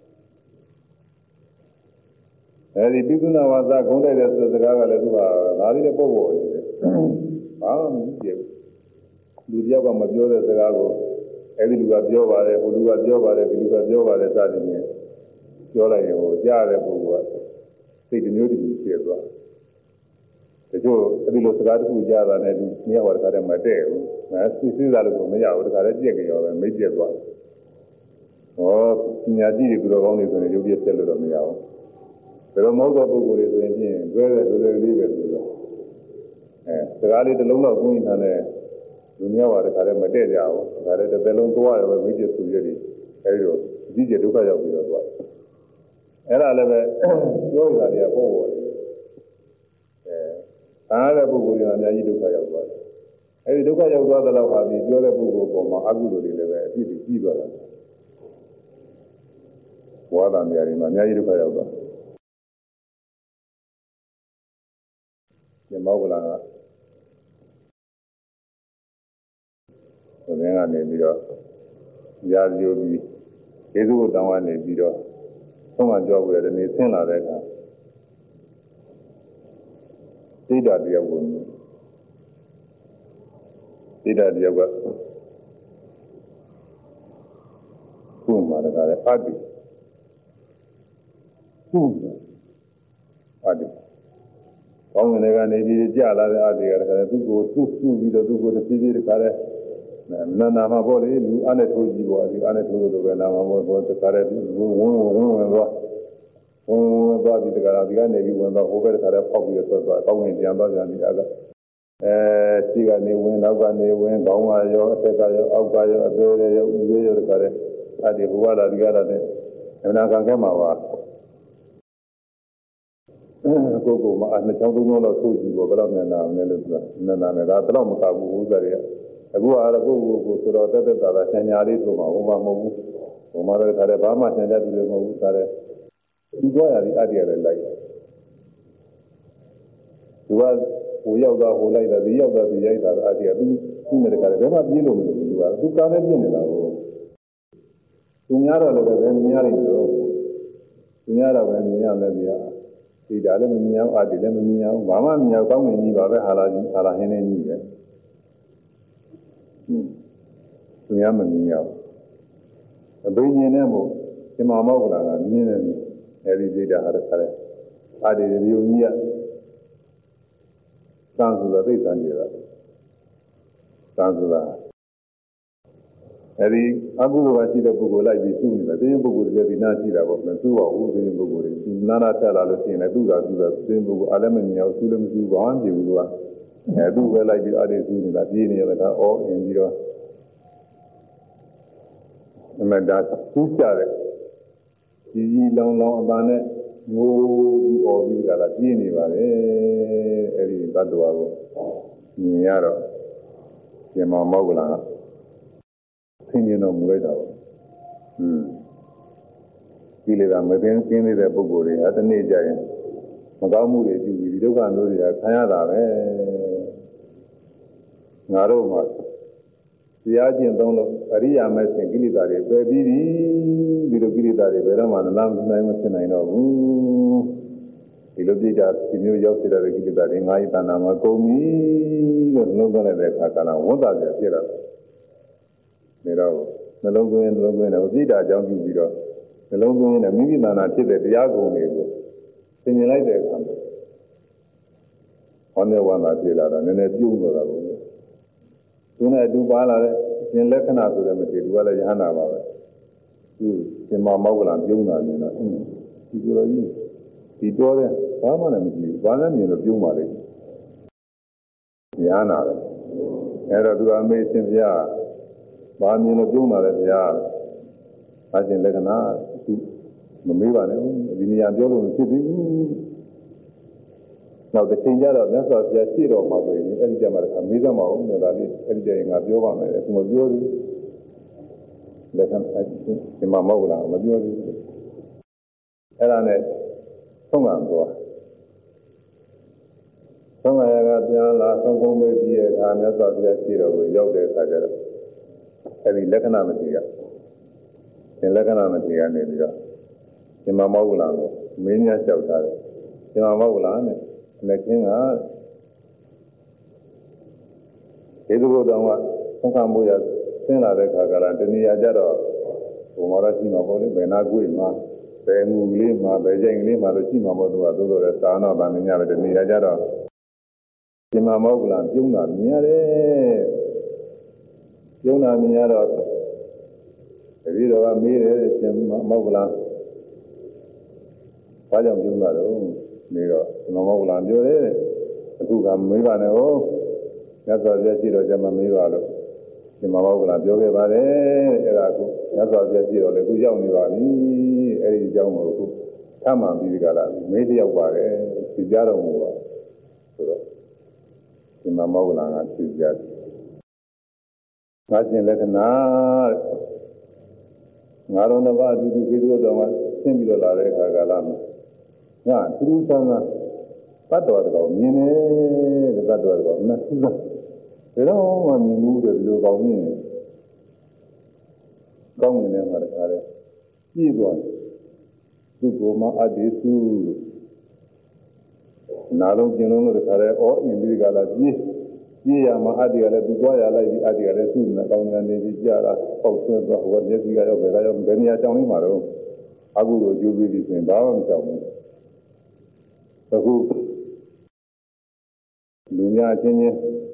အဲဒီပိကုဏဝါစာဂုံးတိုက်တဲ့စကားကလည်းသူကဒါလေးနဲ့ပေါ်ပေါ်နေတယ်ဘာမှမကြည့်ဘူးလူတယောက်ကမပြောတဲ့စကားကိုအဲဒီလူကပြောပါတယ်ဟိုလူကပြောပါတယ်ဒီလူကပြောပါတယ်စသည်ဖြင့်ပြောလိုက်ရင်ဟိုကြားတဲ့ပုဂ္ဂိုလ်ကစိတ်မျိုးတည်းဖြစ်သွားတချို့အဲဒီလိုစကားတစ်ခုကြားတာနဲ့ဒီမြေဟောတခါတည်းမတည့်ဘူး။အဲသိစားလို့မရဘူးတခါတည်းပြက်ကြရောပဲမိတ်ပြက်သွားတယ်။ဟောညာကြည့်ဒီလိုကောင်းနေဆိုရင်ရုပ်ပြက်ဆက်လို့တော့မရဘူး။ Pero molto poco le sue due live tutto. Scarali de longa puntane dunia wa kare mate jao, kare de belon toa yo vidi su yeri. Ero dije dukaရောက်ပြီးတော့သွားအဲ့ဒါလည်းပဲပြောရတာတွေကပေါ်ပေါ်အားတဲ့ပုဂ္ဂိုလ်တွေအများကြီးဒုက္ခရောက်သွားတယ်အဲ့ဒီဒုက္ခရောက်သွားတဲ့လောက်ဟာဒီပြောတဲ့ပုဂ္ဂိုလ်ပေါ်မှာအကုသိုလ်တွေလည်းပဲအပြည့်ကြီးသွားတာဘဝတန်တရားတွေမှာအများကြီးဒုက္ခရောက်သွားဒီမောကလာကဘုရင်ကနေပြီးတော့ရာဇိုပြီးကျေးဇူးကိုတောင်းရနေပြီးတော့ဆုံးမကြောက်ကြတဲ့နေဆင်းလာတဲ့အခါသိတာတယောက်ကိုသိတာတယောက်ကခုမှတကားလည်းအတ္တိခုအတ္တိကောင်းငယ်ကနေပြီးကြာလာတဲ့အတ္တိကတကားလည်းသူ့ကိုသူ့ပြီးတော့သူ့ကိုတစ်ပြေးပြေးတကားလည်းနာမပေါ်လေလူအားနဲ့ထိုးကြည့်ပေါ်ဒီအားနဲ့ထိုးလို့ပဲနာမပေါ်တကားလည်းဝင်သွားပြီးတကားဒီကနေပြီးဝင်တော့ဟိုဘက်တကားလည်းဖောက်ပြီးတော့သွားကောင်းဝင်ပြန်သွားကြတယ်အဲ့ဒါရှိကနေဝင်နောက်ကနေဝင်ကောင်းပါရောအထက်ကရောအောက်ကရောအသေးရောဥသေးရောတကားလည်းအဲ့ဒီဘဝလာဒီကလာတဲ့အနာခံခဲ့မှာပါကိုကိုမအနှစ်ချောင်းသုံးချောင်းလောက်ထိုးကြည့်ပေါ်ဘယ်တော့မှနာမလဲလို့ဆိုတာနာမယ်ဒါတော့မကဘူးဥစ္စာတွေကအခုကတော့ကိုဆိုတော့တက်တာဆင်ညာလေးဆိုမှဟိုမှာမဟုတ်ဘူးဟိုမှာလည်းခါတယ်ဘာမှဆင်ညာတူတယ်မဟုတ်ဘူးခါတယ်ဒီကြွားရည်အတ္တရတယ်လိုက်သူကဟိုရောက်သွားဟိုလိုက်တာဒီရောက်သွားဒီရိုက်တာအတ္တရသူနဲ့တခါတယ်ဘယ်မှပြေးလို့မလို့သူကားနဲ့ပြင်းနေတာကိုသူများတော့လည်းပဲမြင်ရတယ်လို့သူများတော့ပဲမြင်ရမယ်ဗျာဒီဒါလည်းမမြင်အောင်အတ္တလည်းမမြင်အောင်ဘာမှမမြင်အောင်ကောင်းနေကြီးပါပဲဟာလာဟင်းနေကြီးပဲသူများမမြင်ရဘူးအဘိညာဉ်နဲ့မို့ဒီမှာမောက္ခလာကမြင်တယ်အဲဒီဒိဋ္ဌဟာတခါလဲအာဒီဒီယုံကြီးကသံဆိုတာသိတဲ့နေရာသံဆိုတာအဲဒီအကုသိုလ်ကရှိတဲ့ပုဂ္ဂိုလ်လိုက်ပြီးသူ့နေတယ်တင်းပုဂ္ဂိုလ်တွေဒီနာရှိတာပေါ့မသူ့ပါဘူးတင်းပုဂ္ဂိုလ်တွေသူနာနာတက်လာလို့ရှိရင်လည်းသူ့တာတင်းပုဂ္ဂိုလ်အားလည်းမမြင်အောင်သူ့လည်းမသူ့ဘာမှမကြည့်ဘူးသူကသူ့ပဲလိုက်ပြီးအာဒီသူ့နေတာပြေးနေရတာအော်အင်းပြီးတော့အမှန်တရားသူ့ကြတဲ့ကြီးလောင်အပန်းနဲ့ငိုပြီးအော်ပြီးကြတာပြင်းနေပါလေအဲဒီတ attva ကိုမြင်ရတော့ဒီမှာမောက္ခလာကဆင်းရဲတော့မူလိုက်တာပေါ့ဒီလေကမသိင်းကျင်းနေတဲ့ပုဂ္ဂိုလ်တွေအတနေ့ကျရင်မကောင်းမှုတွေပြုပြီးဒီဒုက္ခမျိုးတွေကခံရတာပဲငါတို့မှာတရားကျင့်သုံးလို့အရိယာမဲ့ရှင်ကိလေသာတွေပယ်ပြီးပြီဒီလိုကိလေသာတွေဘယ်တော့မှနာမနိုင်မဖြစ်နိုင်တော့ဘူးဒီလိုပြည့်ကြဒီမျိုးရောက်စေတဲ့ကိလေသာတွေငါးဤတဏ္ဍာမှာကုန်ပြီလို့နှလုံးသွင်းလိုက်တဲ့အခါကလည်းဝန်တာပြဖြစ်လာတယ်ဒါတော့နှလုံးသွင်းတော့ပြည့်တာအကြောင်းပြုပြီးတော့နှလုံးသွင်းရင်မိမိတဏ္ဍာဖြစ်တဲ့တရားကုန်တွေကိုသင်မြင်လိုက်တဲ့အခါမှာဟောနေဝန္တာဖြစ်လာတော့နည်းနည်းပြုံးတော့တာပေါ့သူနဲ့အတူပါလာတဲ့ရှင်လက္ခဏာဆိုတဲ့မထေသူကလည်းယဟနာပါပဲသူရှင်မောက္ခလာပြုံးတာမြင်တော့ဒီကိုယ်တော်ကြီးဒီတော်တဲ့ဘာမှလည်းမကြည့်ဘူးဘာလည်းမြင်လို့ပြုံးပါလိမ့်ယဟနာပဲအဲ့တော့သူအမေရှင်ဘုရားဘာမြင်လို့ပြုံးတာလဲဘုရားအရှင်လက္ခဏာသူမမေးပါနဲ့ဒီနေရာပြောလို့မဖြစ်သေးဘူးနောက်တစ်ချိန်ကျတော့မြတ်စွာဘုရားရှိတော်မှာဆိုရင်အဲ့ဒီကြမှာမေးသမှာအောင်လည်းဒါလေးအဲ့ဒီကြရင်ငါပြောပါမယ်အခုမပြောဘူးလက်ခံဒီမှာမဟုတ်လားမပြောဘူးအဲ့ဒါနဲ့ဆုံးမသွားဆုံးမရကပြန်လာဆုံးကုန်းပေးပြီးတဲ့အခါမြတ်စွာဘုရားရှိတော်ကိုရောက်တဲ့အခါကျတော့အဲ့ဒီလက္ခဏာမတိကသင်လက္ခဏာမတိကနေပြီးတော့ဒီမှာမဟုတ်လားကိုမင်းများလျှောက်ထားတယ်ဒီမှာမဟုတ်လားနဲ့လက်ချင်းကဒီလိုတော့ကသုံးခါမိုးရဆင်းလာတဲ့ခါကလည်းတဏှာကြတော့ဘုံတော်ရှိမှာပေါ့လေဘယ်နာကွေ့မှာဘယ်ငူလေးမှာဘယ်ကျိန်လေးမှာလို့ရှိမှာပေါ့သူကသို့တော်လည်းသာနာဗန်ညပဲတဏှာကြတော့ဒီမှာမဟုတ်လားပြုံးတာမြင်ရတယ်ပြုံးတာမြင်ရတော့တတိတော်ကမေးတယ်ရှင်မဟုတ်လားဘာကြောင့်ပြုံးတာတော့နေတော့မမောကလာပြောတယ်အခုကမေးပါနဲ့ဟောမြတ်စွာဘုရားရှိတော်ကျမ်းမေးပါလို့ဒီမမောကလာပြောခဲ့ပါတယ်အဲ့ဒါအခုမြတ်စွာဘုရားရှိတော်လည်းအခုရောက်နေပါပြီအဲ့ဒီအကြောင်းကိုအခုထမှန်ပြီးဒီကလာမေးလျောက်ပါတယ်သိကြတော်မူပါဆိုတော့ဒီမမောကလာကသိကြတယ်ငါကျင်လက္ခဏာငါတော်တစ်ပါးအတူတူပြေတော်မှာဆင်းပြီးတော့လာတဲ့အခါကလာမှာငါသူဆန်းကတတ်တော်တော်မြင်တယ်တတ်တော်တော်မသူကဒါတော့မှမြင်မှုတယ်ဒီလိုကောင်းမြင်ကောင်းနေမှာတခါလေပြည့်သွားတယ်သူ့ကိုမှအတ္တိစုနာလုံးကျင်လုံးလို့တခါလေအော်အင်းဒီကလာပြည့်ရမှာအတ္တိကလည်းသူသွားရလိုက်ပြီးအတ္တိကလည်းသူ့နဲ့ကောင်းနေပြီးကြာတာပေါက်ဆွဲသွားဟိုမျက်စိကရောက်ဘယ်ကရောက်ဘယ်နေရာကြောင်နေမှာတော့အခုလိုကြိုးပြီးပြီးဆိုရင်ဘာမှမကြောက်ဘူးအခုလူများချင်းချင်း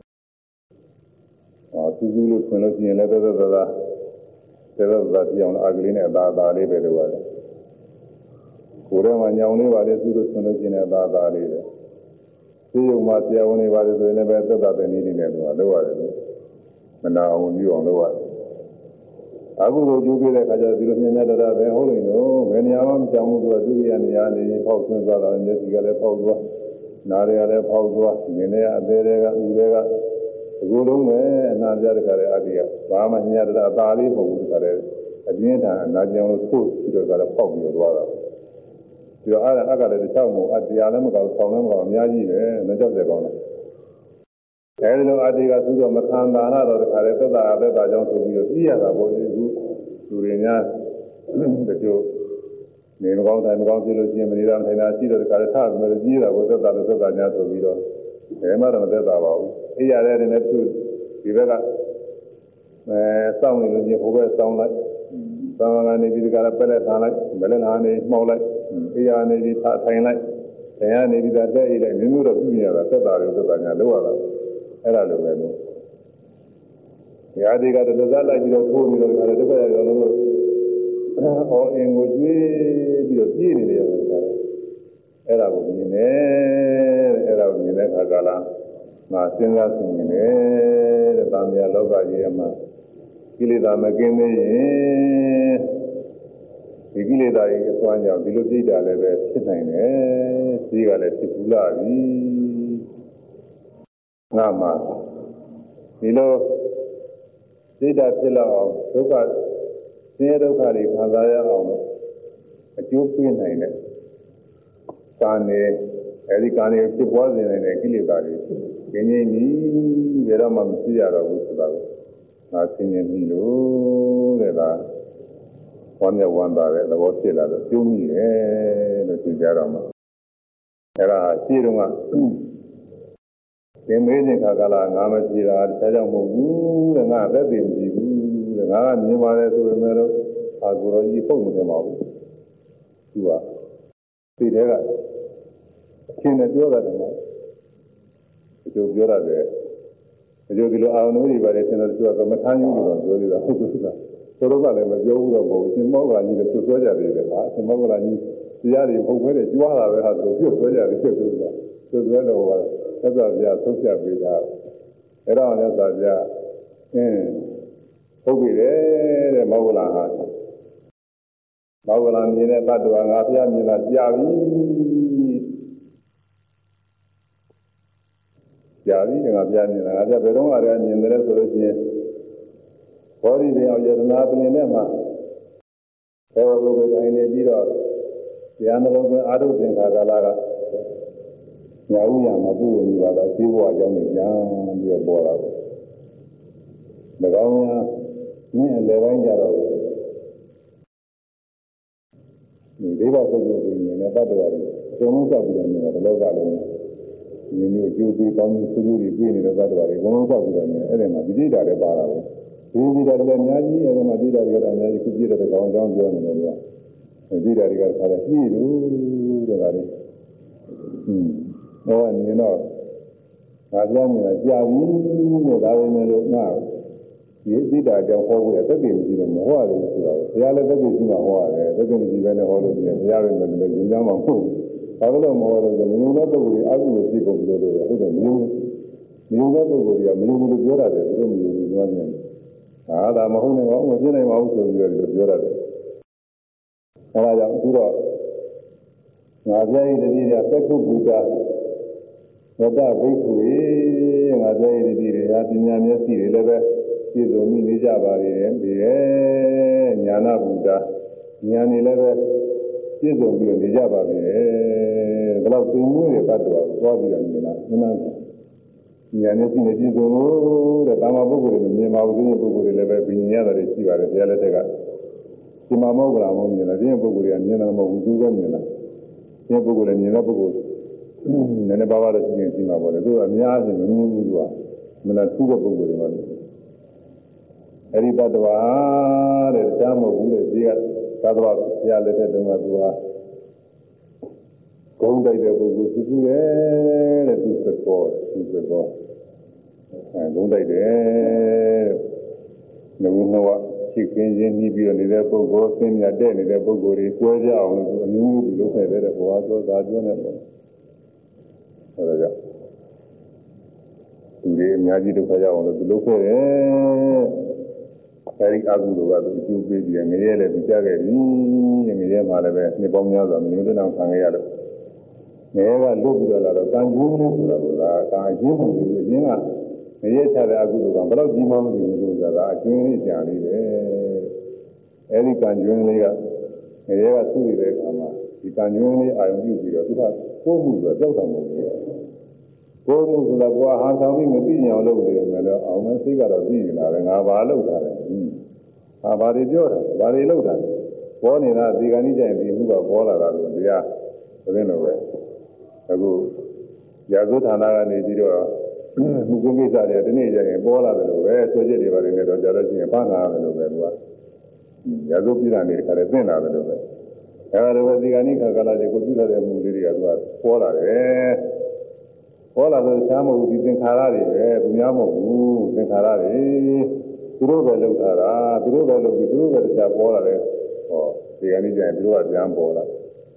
သူစုလို့ခွင်လို့ရှိရင်လည်းတော်တော်သာပြောင်းအကလေးနဲ့အသာလေးပဲလို့ပါတယ်ကိုယ်ထဲမှာညောင်လေးပါလေသူတို့ခွင်လို့ရှိရင်အသာလေးပဲဒီုံမှာဆရာဝန်တွေပါတယ်ဆိုရင်လည်းသက်သာတဲ့နည်းနဲ့လို့လုပ်ရတယ်မနာအောင်ပြုအောင်လုပ်ရတယ်အခုလိုကြိုးပြတဲ့အခါကျတော့ဒီလိုညံ့ညံ့တာပဲဟုတ်လို့နော်ဘယ်နေရာမှမကြောက်ဘူးသူကသူ့ရဲ့နေရာနေပေါက်ဆွင်းသွားတာမျက်စိကလည်းပေါက်သွားနားတွေကလည်းပေါက်သွားမြင်နေရအသေးတွေကဥတွေကဒီလိုလုံးပဲအနာပြတဲ့ခါလေအတ္တိကဘာမှညံ့တာအသာလေးမဟုတ်ဘူးဒီခါလေအပြင်းထန်အနာကြောင်လို့ဆိုးပြီးတော့ကလည်းပေါက်ပြီးတော့သွားတာဒီတော့အဲ့ဒါအကလည်းတစ်ချောင်းမို့အတရားလည်းမကောက်ဆောင်းလည်းမကောက်အများကြီးပဲမကြောက်ကြကောင်းတယ်အဲဒီလိုအတ္တိကသူ့တော့မခံတာတော့တခါလေသက်သာကြောင့်ဆိုပြီးတော့ပြီးရတာပေါ့ဒီခုလူတွေများတချို့နေမကောင်းတိုင်းမကောင်းဖြစ်လို့ရှိရင်မနေတာထိုင်တာရှိတော့တခါလေထားပြီးတော့ကြီးတာကိုသက်သာညာဆိုပြီးတော့ဘယ်မှတော့မသက်သာပါဘူးအေးရတဲ့နေနဲ့သူဒီဘက်ကစောင့်နေလို့ချင်းဟိုဘက်စောင့်လိုက်စောင့်ကနေပြီးဒီကရပက်လက်ထားလိုက်ဘယ်လက်လာနေမှောက်လိုက်အေးရနေပြီးထားထိုင်လိုက်တရားနေပြီးတော့တက်အိတ်လိုက်မျိုးတော့ပြည့်ရတာသက်သာညာလောက်ရတာအဲ့ဒါလိုပဲလို့ဒီအဒီကတည်းကလိုက်ပြီးတော့ထိုးနေတော့ခါတယ်ဒုက္ခရတော့လို့အော်အင်ကိုကျွေးပြီးတော့ပြည့်နေတယ်ခါတယ်အဲ့ဒါကိုမြင်တယ်အဲ့ဒါကိုမြင်တဲ့အခါကလာငါစဉ်းစားသိနေတယ်တဲ့ဗာမယလောကကြီးရဲ့မှာကိလေသာမကင်းသေးရင်ဒီကိလေသာတွေအစွမ်းကြောင့်ဒီလိုပြိတာလည်းပဲဖြစ်နိုင်တယ်ဒီကလည်းဖြစ်ဘူးလားပြီငါမှာဒီလိုစိတ်ဓာတ်ဖြစ်လောက်အောင်ဒုက္ခဆင်းရဲဒုက္ခတွေခံစားရအောင်အကျိုးပေးနိုင်တဲ့ကာနေအဲဒီကာနေဖြစ်ပွားစေနိုင်တဲ့ကိလေသာတွေကျင်းချင်းကြီးဘယ်တော့မှမရှိရတော့ဘူးဆိုတာကိုငါသိနေပြီလို့တဲ့ကဝမ်းမြောက်ဝမ်းသာတဲ့သဘောဖြစ်လာတော့ကျိုးမိတယ်လို့သိကြတော့မှအဲ့ဒါရှင်းတော့ကသင်မေးတဲ့ခါကလာငါမကြည့်တာတခြားကြောင့်မဟုတ်ဘူးတဲ့ငါအသက်သိမကြည့်ဘူးတဲ့ငါကမြင်ပါတယ်ဆိုပေမဲ့တော့အာကိုရောကြီးပုံမတင်ပါဘူးသူကဒီတဲကအချင်းနဲ့ပြောတာတယ်နော်ဒီလိုပြောရတယ်ဒီလိုအာရုံတွေပါတယ်ဆင်းတော့သူကမထမ်းယူလို့တော့ပြောနေတာဟုတ်ကဲ့ဆိုတော့ကလည်းမပြောဘူးတော့မဟုတ်ဘူးရှင်မောကကြီးလည်းသူဆွဲကြတယ်လေဟာရှင်မောကကြီးတရားတွေပုံခွဲတယ်ကြွားတာပဲဟာဆိုပြုတ်ဆွဲကြတယ်ပြုတ်လို့သူဆွဲတော့ကသက်သာပြဆုံးဖြတ်ပေးတာအဲ့တော့လည်းသာပြဟုတ်ပြီတဲ့မောကလာဟာမောကလာမြင်တဲ့တ attva ငါဖျားမြင်တာကြာပြီငါဖျားမြင်တာငါဖျားဘယ်တော့မှလည်းမြင်တယ်ဆိုလို့ရှိရင်ဘောဓိတွေအောင်ယတနာပင်နဲ့မှဘောဘုပဲတိုင်းနေပြီးတော့တရားနှလုံးသွင်းအာရုံသင်္ခါကာလကညာဥရမှာပြုလို့ပါတော့ဈေးဘဝအကြောင်းကိုပြန်ပြီးတော့ပေါ်လာတယ်။၎င်းများနည်းအလယ်ပိုင်းကြတော့ဒီဒိဗ္ဗသုတ်ကိုမြင်တဲ့တ attva တွေအကုန်လုံးစောက်ပြီးတော့မြင်တာဘလောကလုံးမြင်မျိုးအကျိုးပေးကောင်းမှုစုစုတွေပြည့်နေတဲ့တ attva တွေအကုန်လုံးစောက်ပြီးတော့မြင်အဲ့ဒီမှာဒီဒိဋ္ဌာလည်းပါတာပဲဒီဒိဋ္ဌာလည်းအများကြီးအဲ့ဒီမှာဒိဋ္ဌာတွေကအများကြီးခုပြည့်တဲ့ကောင်အကြောင်းပြောနေတယ်ကွာဒီဒိဋ္ဌာတွေကခါတယ်ပြည့်လို့တဲ့ကလေးတော့မြင်တော့ငါပြောမြင်တာကြာပြီတဲ့ဒါပဲလေလို့ငါဒီဣဒ္ဓအကြောင်းဟောဖို့တက်တယ်မရှိလို့မဟောရတယ်ဆိုတာဘုရားလည်းတက်တယ်ရှိမှဟောရတယ်တက်တယ်မရှိဘဲနဲ့ဟောလို့ပြင်ဘုရားလည်းလည်းညင်ကြမှာမဟုတ်ဘူးဘာလို့မဟောလို့ဆိုမြုံတဲ့ပုဂ္ဂိုလ်ကြီးအကုသိုလ်ဖြစ်ကုန်လို့လို့ဟုတ်တယ်မြုံတဲ့ပုဂ္ဂိုလ်ကြီးကမြုံလို့ပြောရတယ်သူတို့မြုံလို့ပြောနေတယ်ဟာဒါမဟုတ်နဲ့ဘာမှမဖြစ်နိုင်ပါဘူးဆိုပြီးတော့ပြောရတယ်အဲဒါကြောင့်အခုတော့ငါပြည့်ရည်တည်းကသက္ကုဗုဒ္ဓဝတ္တဘိက္ခုငါပြည့်ရည်တည်းတွေဟာပညာမျက်စိတွေလည်းပဲပြည့်စုံမိနေကြပါလေဒီရဲ့ညာနာဗုဒ္ဓညာနေလည်းပဲပြည့်စုံပြီးနေကြပါလေဘယ်တော့သိမှုတွေပတ်တော်သွားပြီးတော့မြင်လာမနာညာနေစီနေပြည့်စုံလို့တဲ့တာမပုဂ္ဂိုလ်တွေမြင်ပါဘူးဒီပုဂ္ဂိုလ်တွေလည်းပဲပညာရတယ်ရှိပါတယ်ဘုရားလက်ထက်ကဒီမှာမဟုတ်လားမဟုတ်မြင်လားဒီပုဂ္ဂိုလ်တွေကမြင်တယ်မဟုတ်ဘူးသူကမြင်လားဒီပုဂ္ဂိုလ်လည်းမြင်တဲ့ပုဂ္ဂိုလ်နည်းနည်းပါးပါးတော့ရှိမှာပေါ့လေသူကအများကြီးမမြင်ဘူးသူကမလားသူ့တဲ့ပုဂ္ဂိုလ်တွေမှလို့အဲ့ဒီတ attva တဲ့တရားမဟုတ်ဘူးတဲ့ဒီကသတ္တဝါဘုရားလက်ထက်တုန်းကသူဟာဂုံးတိုက်တဲ့ပုဂ္ဂိုလ်ဖြစ်ဘူးတဲ့သူစကောသူစကောဂုံးတိုက်တယ်နှုတ်နှောချစ်ခင်ခြင်းပြီးပြီးနေတဲ့ပုဂ္ဂိုလ်ဆင်းရဲတဲ့နေတဲ့ပုဂ္ဂိုလ်တွေကျွဲကြအောင်လို့အမျိုးမျိုးလုပ်ခဲ့တဲ့ဘဝသောသာကျွန်းနေပေါ့အဲဒါကြောင့်သူတွေအများကြီးဒုက္ခရောက်အောင်လို့သူလုပ်ခဲ့တယ်အဲဒီအကုသိုလ်ကသူအကျိုးပေးပြီးငရဲလည်းပြကြခဲ့ပြီငရဲမှာလည်းပဲနှစ်ပေါင်းများစွာမျိုးတန်းခံခဲ့ရလို့ငရဲကလွတ်ပြီးတော့လာတော့ကံကျိုးလို့ဆိုတာကကာအကျိုးမှုကိုအင်းကငရဲချတဲ့အကုသိုလ်ကဘယ်တော့ကြီးမှမသိဘူးဆိုတာကအကျွင်းလေးကြာလေးပဲအဲဒီကံကျွင်းလေးကငရဲကသူ့ရတဲ့အခါမှာဒီကံကျွင်းလေးအာရုံပြုပြီးတော့သူကကိုယ်မှုဆိုကြောက်တာမဟုတ်ဘူးကိုယ်မှုဆိုတာကိုယ်ဟာဆောင်ပြီးမသိကြအောင်လုပ်နေတယ်လည်းအောင်မစိတ်ကတော့သိနေတာပဲငါဘာလုပ်တာလဲဟာဘာတွေပြောတာဘာတွေလုပ်တာပေါ်နေတာဒီကနေ့ကျရင်ဒီမှုကပေါ်လာတာလို့တရားသတင်းလိုပဲအခုရာဇဝဌာနကနေပြီးတော့မှုကိစ္စတွေဒီနေ့ကျရင်ပေါ်လာတယ်လို့ပဲဆွေးချက်တွေပါတယ်နဲ့တော့ကြာတော့ချင်းဖန်လာတယ်လို့ပဲသူကရာဇဝပြည်သားတွေခါလည်းသိလာတယ်လို့ပဲအဲဒါလိုပဲဒီကနေ့ခါကလာတွေကိုပြုထားတဲ့မှုလေးတွေကသူကပေါ်လာတယ်ပေါ်လာတော့ရှားမဟုတ်ဒီသင်္ခါရတွေပဲသူများမဟုတ်ဘူးသင်္ခါရတွေသူတို့ပဲလောက်ထားတာသူတို့ပဲလုပ်ပြီးသူတို့ပဲတရားပေါ်လာတယ်ဟောဒီကနေ့ကျရင်သူတို့ကပြန်ပေါ်လာ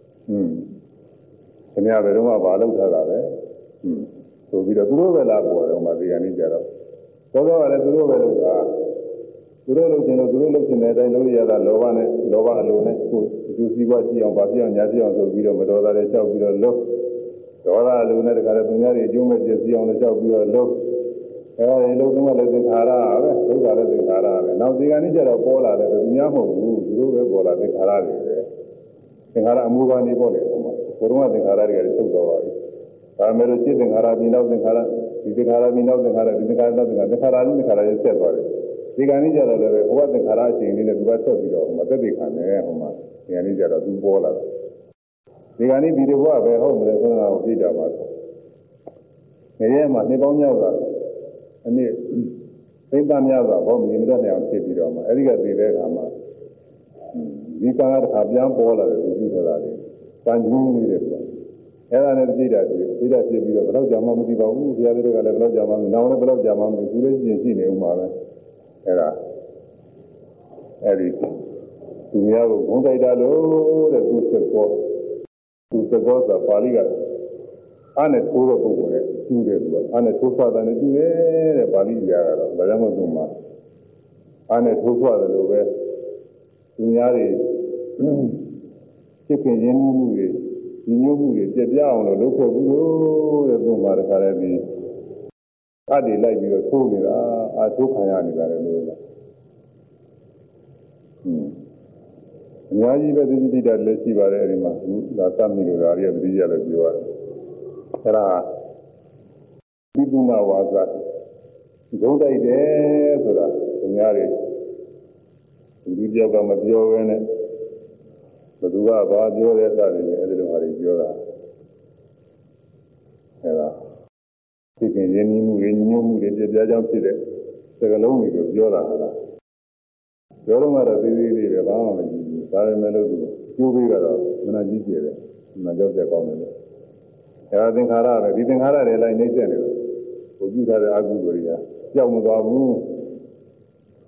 ခင်ဗျားဘယ်တော့မှမလောက်ထားတာပဲဆိုပြီးတော့သူတို့ပဲလာပေါ်တယ်ဟိုမှာဒီကနေ့ကျတော့သောသောကလည်းသူတို့ပဲလုပ်တာသူတို့လုပ်ချင်လို့သူတို့လုပ်ချင်တဲ့အတိုင်းလုပ်ရတာလောဘနဲ့လောဘအလိုနဲ့ကိုယ်အကျိုးစီးပွားကြည့်အောင်ဗာပြအောင်ညာပြအောင်ဆိုပြီးတော့မတော်တာတွေလျှောက်ပြီးတော့လုပ်ဒေါသအလိုနဲ့တခါတည်းသူများတွေအကျိုးမဲ့ပြည့်စည်အောင်လည်းလျှောက်ပြီးတော့လုပ်အဲဒီလုပ်တော့လည်းသင်္ခါရပဲဒုက္ခလည်းသင်္ခါရပဲနောက်ဒီကနေ့ကျတော့ပေါ်လာတယ်သူများမဟုတ်ဘူးသူတို့ပဲပေါ်လာသင်္ခါရတွေပဲသင်္ခါရအမှုပါနေပေါ်တယ်ဟိုမှာဘုရုံးကသင်္ခါရတွေကထုတ်တော်ပါပြီဒါမဲ့လို့စိတ်သင်္ခါရပြီးနောက်သင်္ခါရဒီသင်္ခါရပြီးနောက်သင်္ခါရဒီသင်္ခါရနောက်သင်္ခါရသင်္ခါရနဲ့သင်္ခါရရဲ့ဆက်သွားတယ်ဒီကနေ့ကျတော့လည်းဘဝသင်္ခါရအချိန်လေးနဲ့သူကဆက်ပြီးတော့ဟိုမှာသက်သေခံတယ်ဟိုမှာဒီကနေ့ကျတော့သူပေါ်လာတယ်ဒီကနေ့ဒီဘဝပဲဟုတ်မလဲဆိုတော့ပြိတာပါငရဲမှာနှစ်ပေါင်းများစွာအနည်းသိပ္ပံများစွာဘောမြင်တော့နေအောင်ဖြစ်ပြီးတော့မှအဲဒီကသိတဲ့အခါမှာဒီကံကတစ်ခါပြန်ပေါ်လာတယ်သူကြည့်ထတာလေကံကျူးလေးတယ်ဆိုအဲ့ဒါနဲ့သိတာဖြစ်ပြီးတော့ဘယ်တော့ကြာမှမသိပါဘူးဘုရားတွေကလည်းဘယ်တော့ကြာမှမနောက်လည်းဘယ်တော့ကြာမှမသိဘူးလေရှိနေဦးမှာပဲအဲ့ဒါအဲ့ဒီသူများကိုဂုဏ်တိုက်တာလို့တဲ့သူစကောဆိုတာပါဠိကအားနဲ့ထိုးတဲ့ပုဂ္ဂိုလ်နဲ့ကျူးတယ်သူကအားနဲ့ထိုးဆွတာနဲ့ကျူးတယ်တဲ့ပါဠိပြရတော့ဒါကြောင့်မို့သူမှာအားနဲ့ထိုးဆွတယ်လို့ပဲသူများတွေဖြစ်ခင်ရင်းနှီးမှုတွေညီညွတ်မှုတွေပြပြအောင်လို့လုပ်ခဲ့ဘူးလို့တဲ့သူမှာတခါတည်းဒီအားတွေလိုက်ပြီးတော့ထိုးနေတာအာထိုးခံရနေတာလေလို့လားအများကြီးပဲသိတိတလည်းရှိပါတယ်အဲဒီမှာဒါသတ်မိလို့ဒါတွေကသတိရလို့ပြောရတယ်အဲ့ဒါဝိပုမဝါစာဂုံးတိုက်တယ်ဆိုတာသူများတွေဒီပြောက်ကမပြောဘဲနဲ့ဘသူကဘာပြောတဲ့စသည်နဲ့အဲ့ဒီလိုဟာတွေပြောတာအဲ့ဒါသိခင်ရင်းနှီးမှုတွေညီညွတ်မှုတွေပြပြကြောင်းဖြစ်တဲ့စကားလုံးတွေကိုပြောတာဟာလားပြောတော့မှတော့သေးသေးလေးပဲဘာမှမကြည့်ဘူးဒါပေမဲ့လို့သူကျိုးပေးကတော့မနာကြီးကျယ်တယ်မနာကြောက်ကြကောင်းတယ်လို့အဲ့ဒါသင်္ခါရပဲဒီသင်္ခါရတွေလိုက်နှိမ့်ဆက်နေတယ်ကိုပြုထားတဲ့အကုသိုလ်တွေကကြောက်မသွားဘူး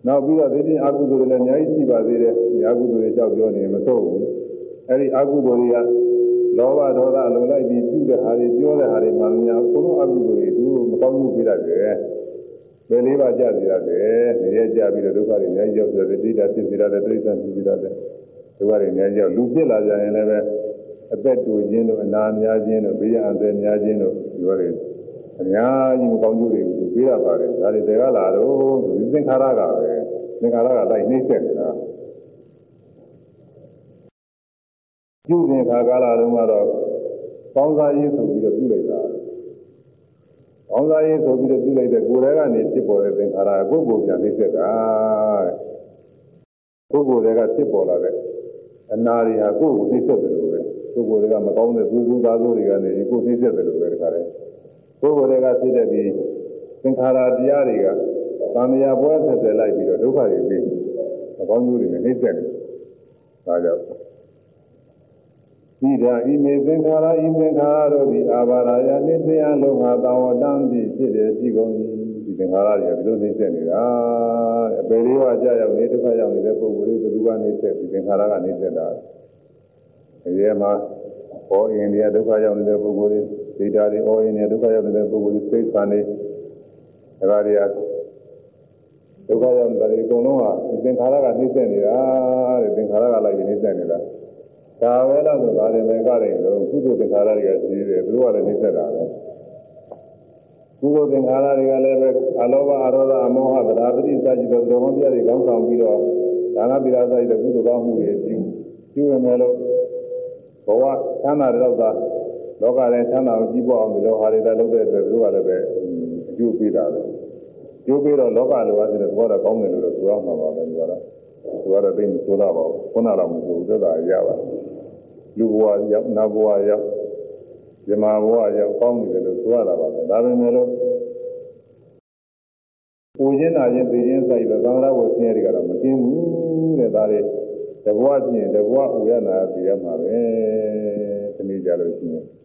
နောက်ပြီးတော့ဒီပြင်အကုသိုလ်တွေလည်းအများကြီးရှိပါသေးတယ်ဒီအကုသိုလ်တွေကြောက်ပြောနေမတော့ဘူးအဲဒီအကုသိုလ်တွေကလောဘဒေါသလုံလိုက်ပြီးပြုတဲ့ဟာတွေပြောတဲ့ဟာတွေမှမများဘူးအကုသိုလ်တွေသူမကောင်းမှုပြရတယ်ဘယ်လေးပါးကြစီရတယ်နေရကြပြီးတော့ဒုက္ခတွေအများကြီးရောက်တယ်တိတာဖြစ်စီရတယ်တိဋ္ဌာန်ဖြစ်စီရတယ်ဒုက္ခတွေအများကြီးရောက်လူဖြစ်လာကြရင်လည်းပဲအသက်တူခြင်းတို့အနာများခြင်းတို့ဘေးရန်အသက်များခြင်းတို့ပြောတယ်အများကြီးမကောင်းကျိုးတွေကိုသူပေးရပါတယ်ဒါတွေတွေကလာတော့ဒီသင်္ခါရကပဲသင်္ခါရကလိုက်နှိမ့်ဆက်နေတာပြုစဉ်ခါကာလတုန်းကတော့ကောင်းစားရေးဆိုပြီးတော့ပြုလိုက်တာကောင်းစားရေးဆိုပြီးတော့ပြုလိုက်တဲ့ကိုယ်တည်းကနေဖြစ်ပေါ်တဲ့သင်္ခါရကိုယ်ကိုပြန်နှိမ့်ဆက်တာကိုယ်ကိုယ်တည်းကဖြစ်ပေါ်လာတဲ့အနာတွေဟာကိုယ်ကိုနှိမ့်ဆက်တယ်လို့ပဲကိုယ်ကိုယ်တည်းကမကောင်းတဲ့သူသူသားသူတွေကနေကိုယ်နှိမ့်ဆက်တယ်လို့ပဲတခါတည်းကိုယ်ကိုယ်တည်းကဖြစ်တဲ့ဒီသင်္ခါရတရားတွေကသံဃာပွဲဆက်ဆက်လိုက်ပြီးတော့ဒုက္ခတွေပြီးမကောင်းကျိုးတွေနဲ့နှိမ့်ဆက်တယ်ဒါကြောင့်ဤဒါဤမေသင်္ခါရဤသင်္ခါရတို့သည်အာဘာရာယနိစ္စယလုံးဟာတောဝတ္တံပြီးဖြစ်တယ်ရှိကုန်၏ဒီသင်္ခါရတွေကဒီလိုနှိမ့်ဆက်နေတာအပေလေးပါးကြာရောက်နေဒုက္ခရောက်နေတဲ့ပုဂ္ဂိုလ်တွေဘယ်သူကနှိမ့်ဆက်ဒီသင်္ခါရကနှိမ့်ဆက်တာအရေးမှာဟောအင်းဒီဒုက္ခရောက်နေတဲ့ပုဂ္ဂိုလ်တွေဒိဋ္ဌာတွေဟောအင်းဒီဒုက္ခရောက်နေတဲ့ပုဂ္ဂိုလ်တွေစိတ်ဆန်နေဒါတွေကဒုက္ခရောက်တဲ့အကုန်လုံးကဒီသင်္ခါရကနှိမ့်ဆက်နေတာတဲ့သင်္ခါရကလိုက်နှိမ့်ဆက်နေတာဒါပဲလားဆိုဒါတွေပဲကြတယ်လို့ကုသိုလ်သင်္ခါရတွေကရှိတယ်သူတို့ကလည်းနှိမ့်ဆက်တာပဲကုသိုလ်သင်္ခါရတွေကလည်းပဲအလောဘအရောဓအမောဟဗရာပတိစသဖြင့်သောဘုံပြတွေကောင်းဆောင်ပြီးတော့ဒါနပိရာစသဖြင့်ကုသိုလ်ကောင်းမှုတွေပြုရမယ်လို့ဘဝချမ်းသာတဲ့တော့သာလောကထဲချမ်းသာကိုကြီးပွားအောင်ဒီလိုဟာတွေလည်းလုပ်တဲ့အတွက်သူတို့ကလည်းပဲအကျိုးပေးတာပဲကျိုးပေးတော့လောကလိုအပ်တဲ့ဘောတော့ကောင်းတယ်လို့ဆိုရမှာပါပဲသူကတော့သိမဆိုးတာပါဘူးခုနကတော့မဆိုးသက်သာရပါလူဘဝရောက်နတ်ဘဝရောက်ဇမဘဝရောက်ကောင်းနေတယ်လို့ဆိုရတာပါပဲဒါပေမဲ့လို့ပူခြင်းနာခြင်းသိခြင်းစိုက်တော့သံဃာဝဆင်းရဲတွေကတော့မกินဘူးတဲ့ဒါတွေတဘဝပြင်တဘဝဥရနာသိရမှာပဲဒီနေ့ကြလို့ရှိရင်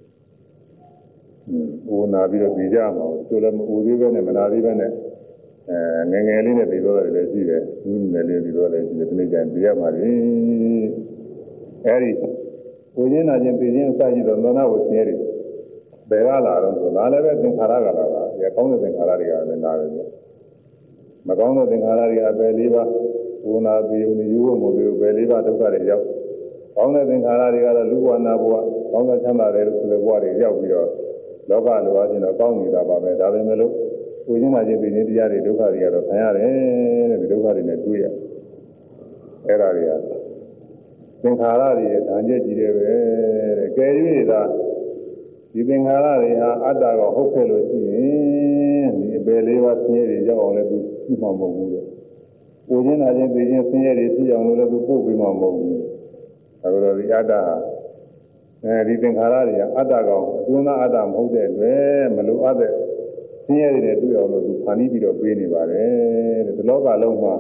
ဥနာပြီးတော့သိကြမှာဆိုလည်းမဥသေးပဲနဲ့မနာသေးပဲနဲ့ငယ်ငယ်လေးနဲ့ပြီးတော့လည်းရှိတယ်။ဒီငယ်လေးပြီးတော့လည်းရှိတယ်ဒီနေ့ကျရင်ပြရမှာလေ။အဲဒီကိုရင်းနာခြင်းပြည်ခြင်းအစရှိတော့သောနာဝဆင်းရဲဘယ်ကလာတော့ဆိုလာလည်းပဲသင်္ခါရကလာတာ။ဒီကောင်းတဲ့သင်္ခါရတွေကလည်းလာတယ်။မကောင်းတဲ့သင်္ခါရတွေကပဲ၄ပါးဝနာပြီးယူဖို့မဟုတ်ဘူးပဲ၄ပါးဒုက္ခတွေရောက်။ကောင်းတဲ့သင်္ခါရတွေကတော့လူဘဝနာဘဝကောင်းတဲ့ချမ်းသာတဲ့ဆိုတဲ့ဘဝတွေရောက်ပြီးတော့လောကလိုအပ်ခြင်းတော့ကောင်းနေတာပါပဲဒါပဲမလို့ကိုယ်ချင်းသာချင်းပြည်နေတရားတွေဒုက္ခတွေကတော့ခံရတယ်တဲ့ဒီဒုက္ခတွေနဲ့တွေ့ရအဲ့ဒါတွေကသင်္ခါရတွေရဲ့ဓာန်ကျက်ကြီးတယ်ပဲတဲ့ကဲ၍သာဒီသင်္ခါရတွေဟာအတ္တကဟုတ်ခဲ့လို့ရှိရင်ဒီအပေလေးပါးဆင်းရဲတွေရောက်အောင်လည်းသူပြမှာမဟုတ်ဘူးတဲ့ကိုယ်ချင်းသာချင်းပြည်ချင်းဆင်းရဲတွေဖြစ်အောင်လည်းသူပို့ပြမှာမဟုတ်ဘူးဒါကြတော့ဒီအတ္တဟာဒီသင်္ခါရတွေကအတ္တကောင်အတွင်းသားအတ္တမဟုတ်တဲ့အတွက်မလိုအပ်တဲ့ဆင်းရဲတွေတွေ့အောင်လို့သူဖန်တီးပြီးတော့ပေးနေပါတယ်တဲ့ဒီလောကလုံးမှာ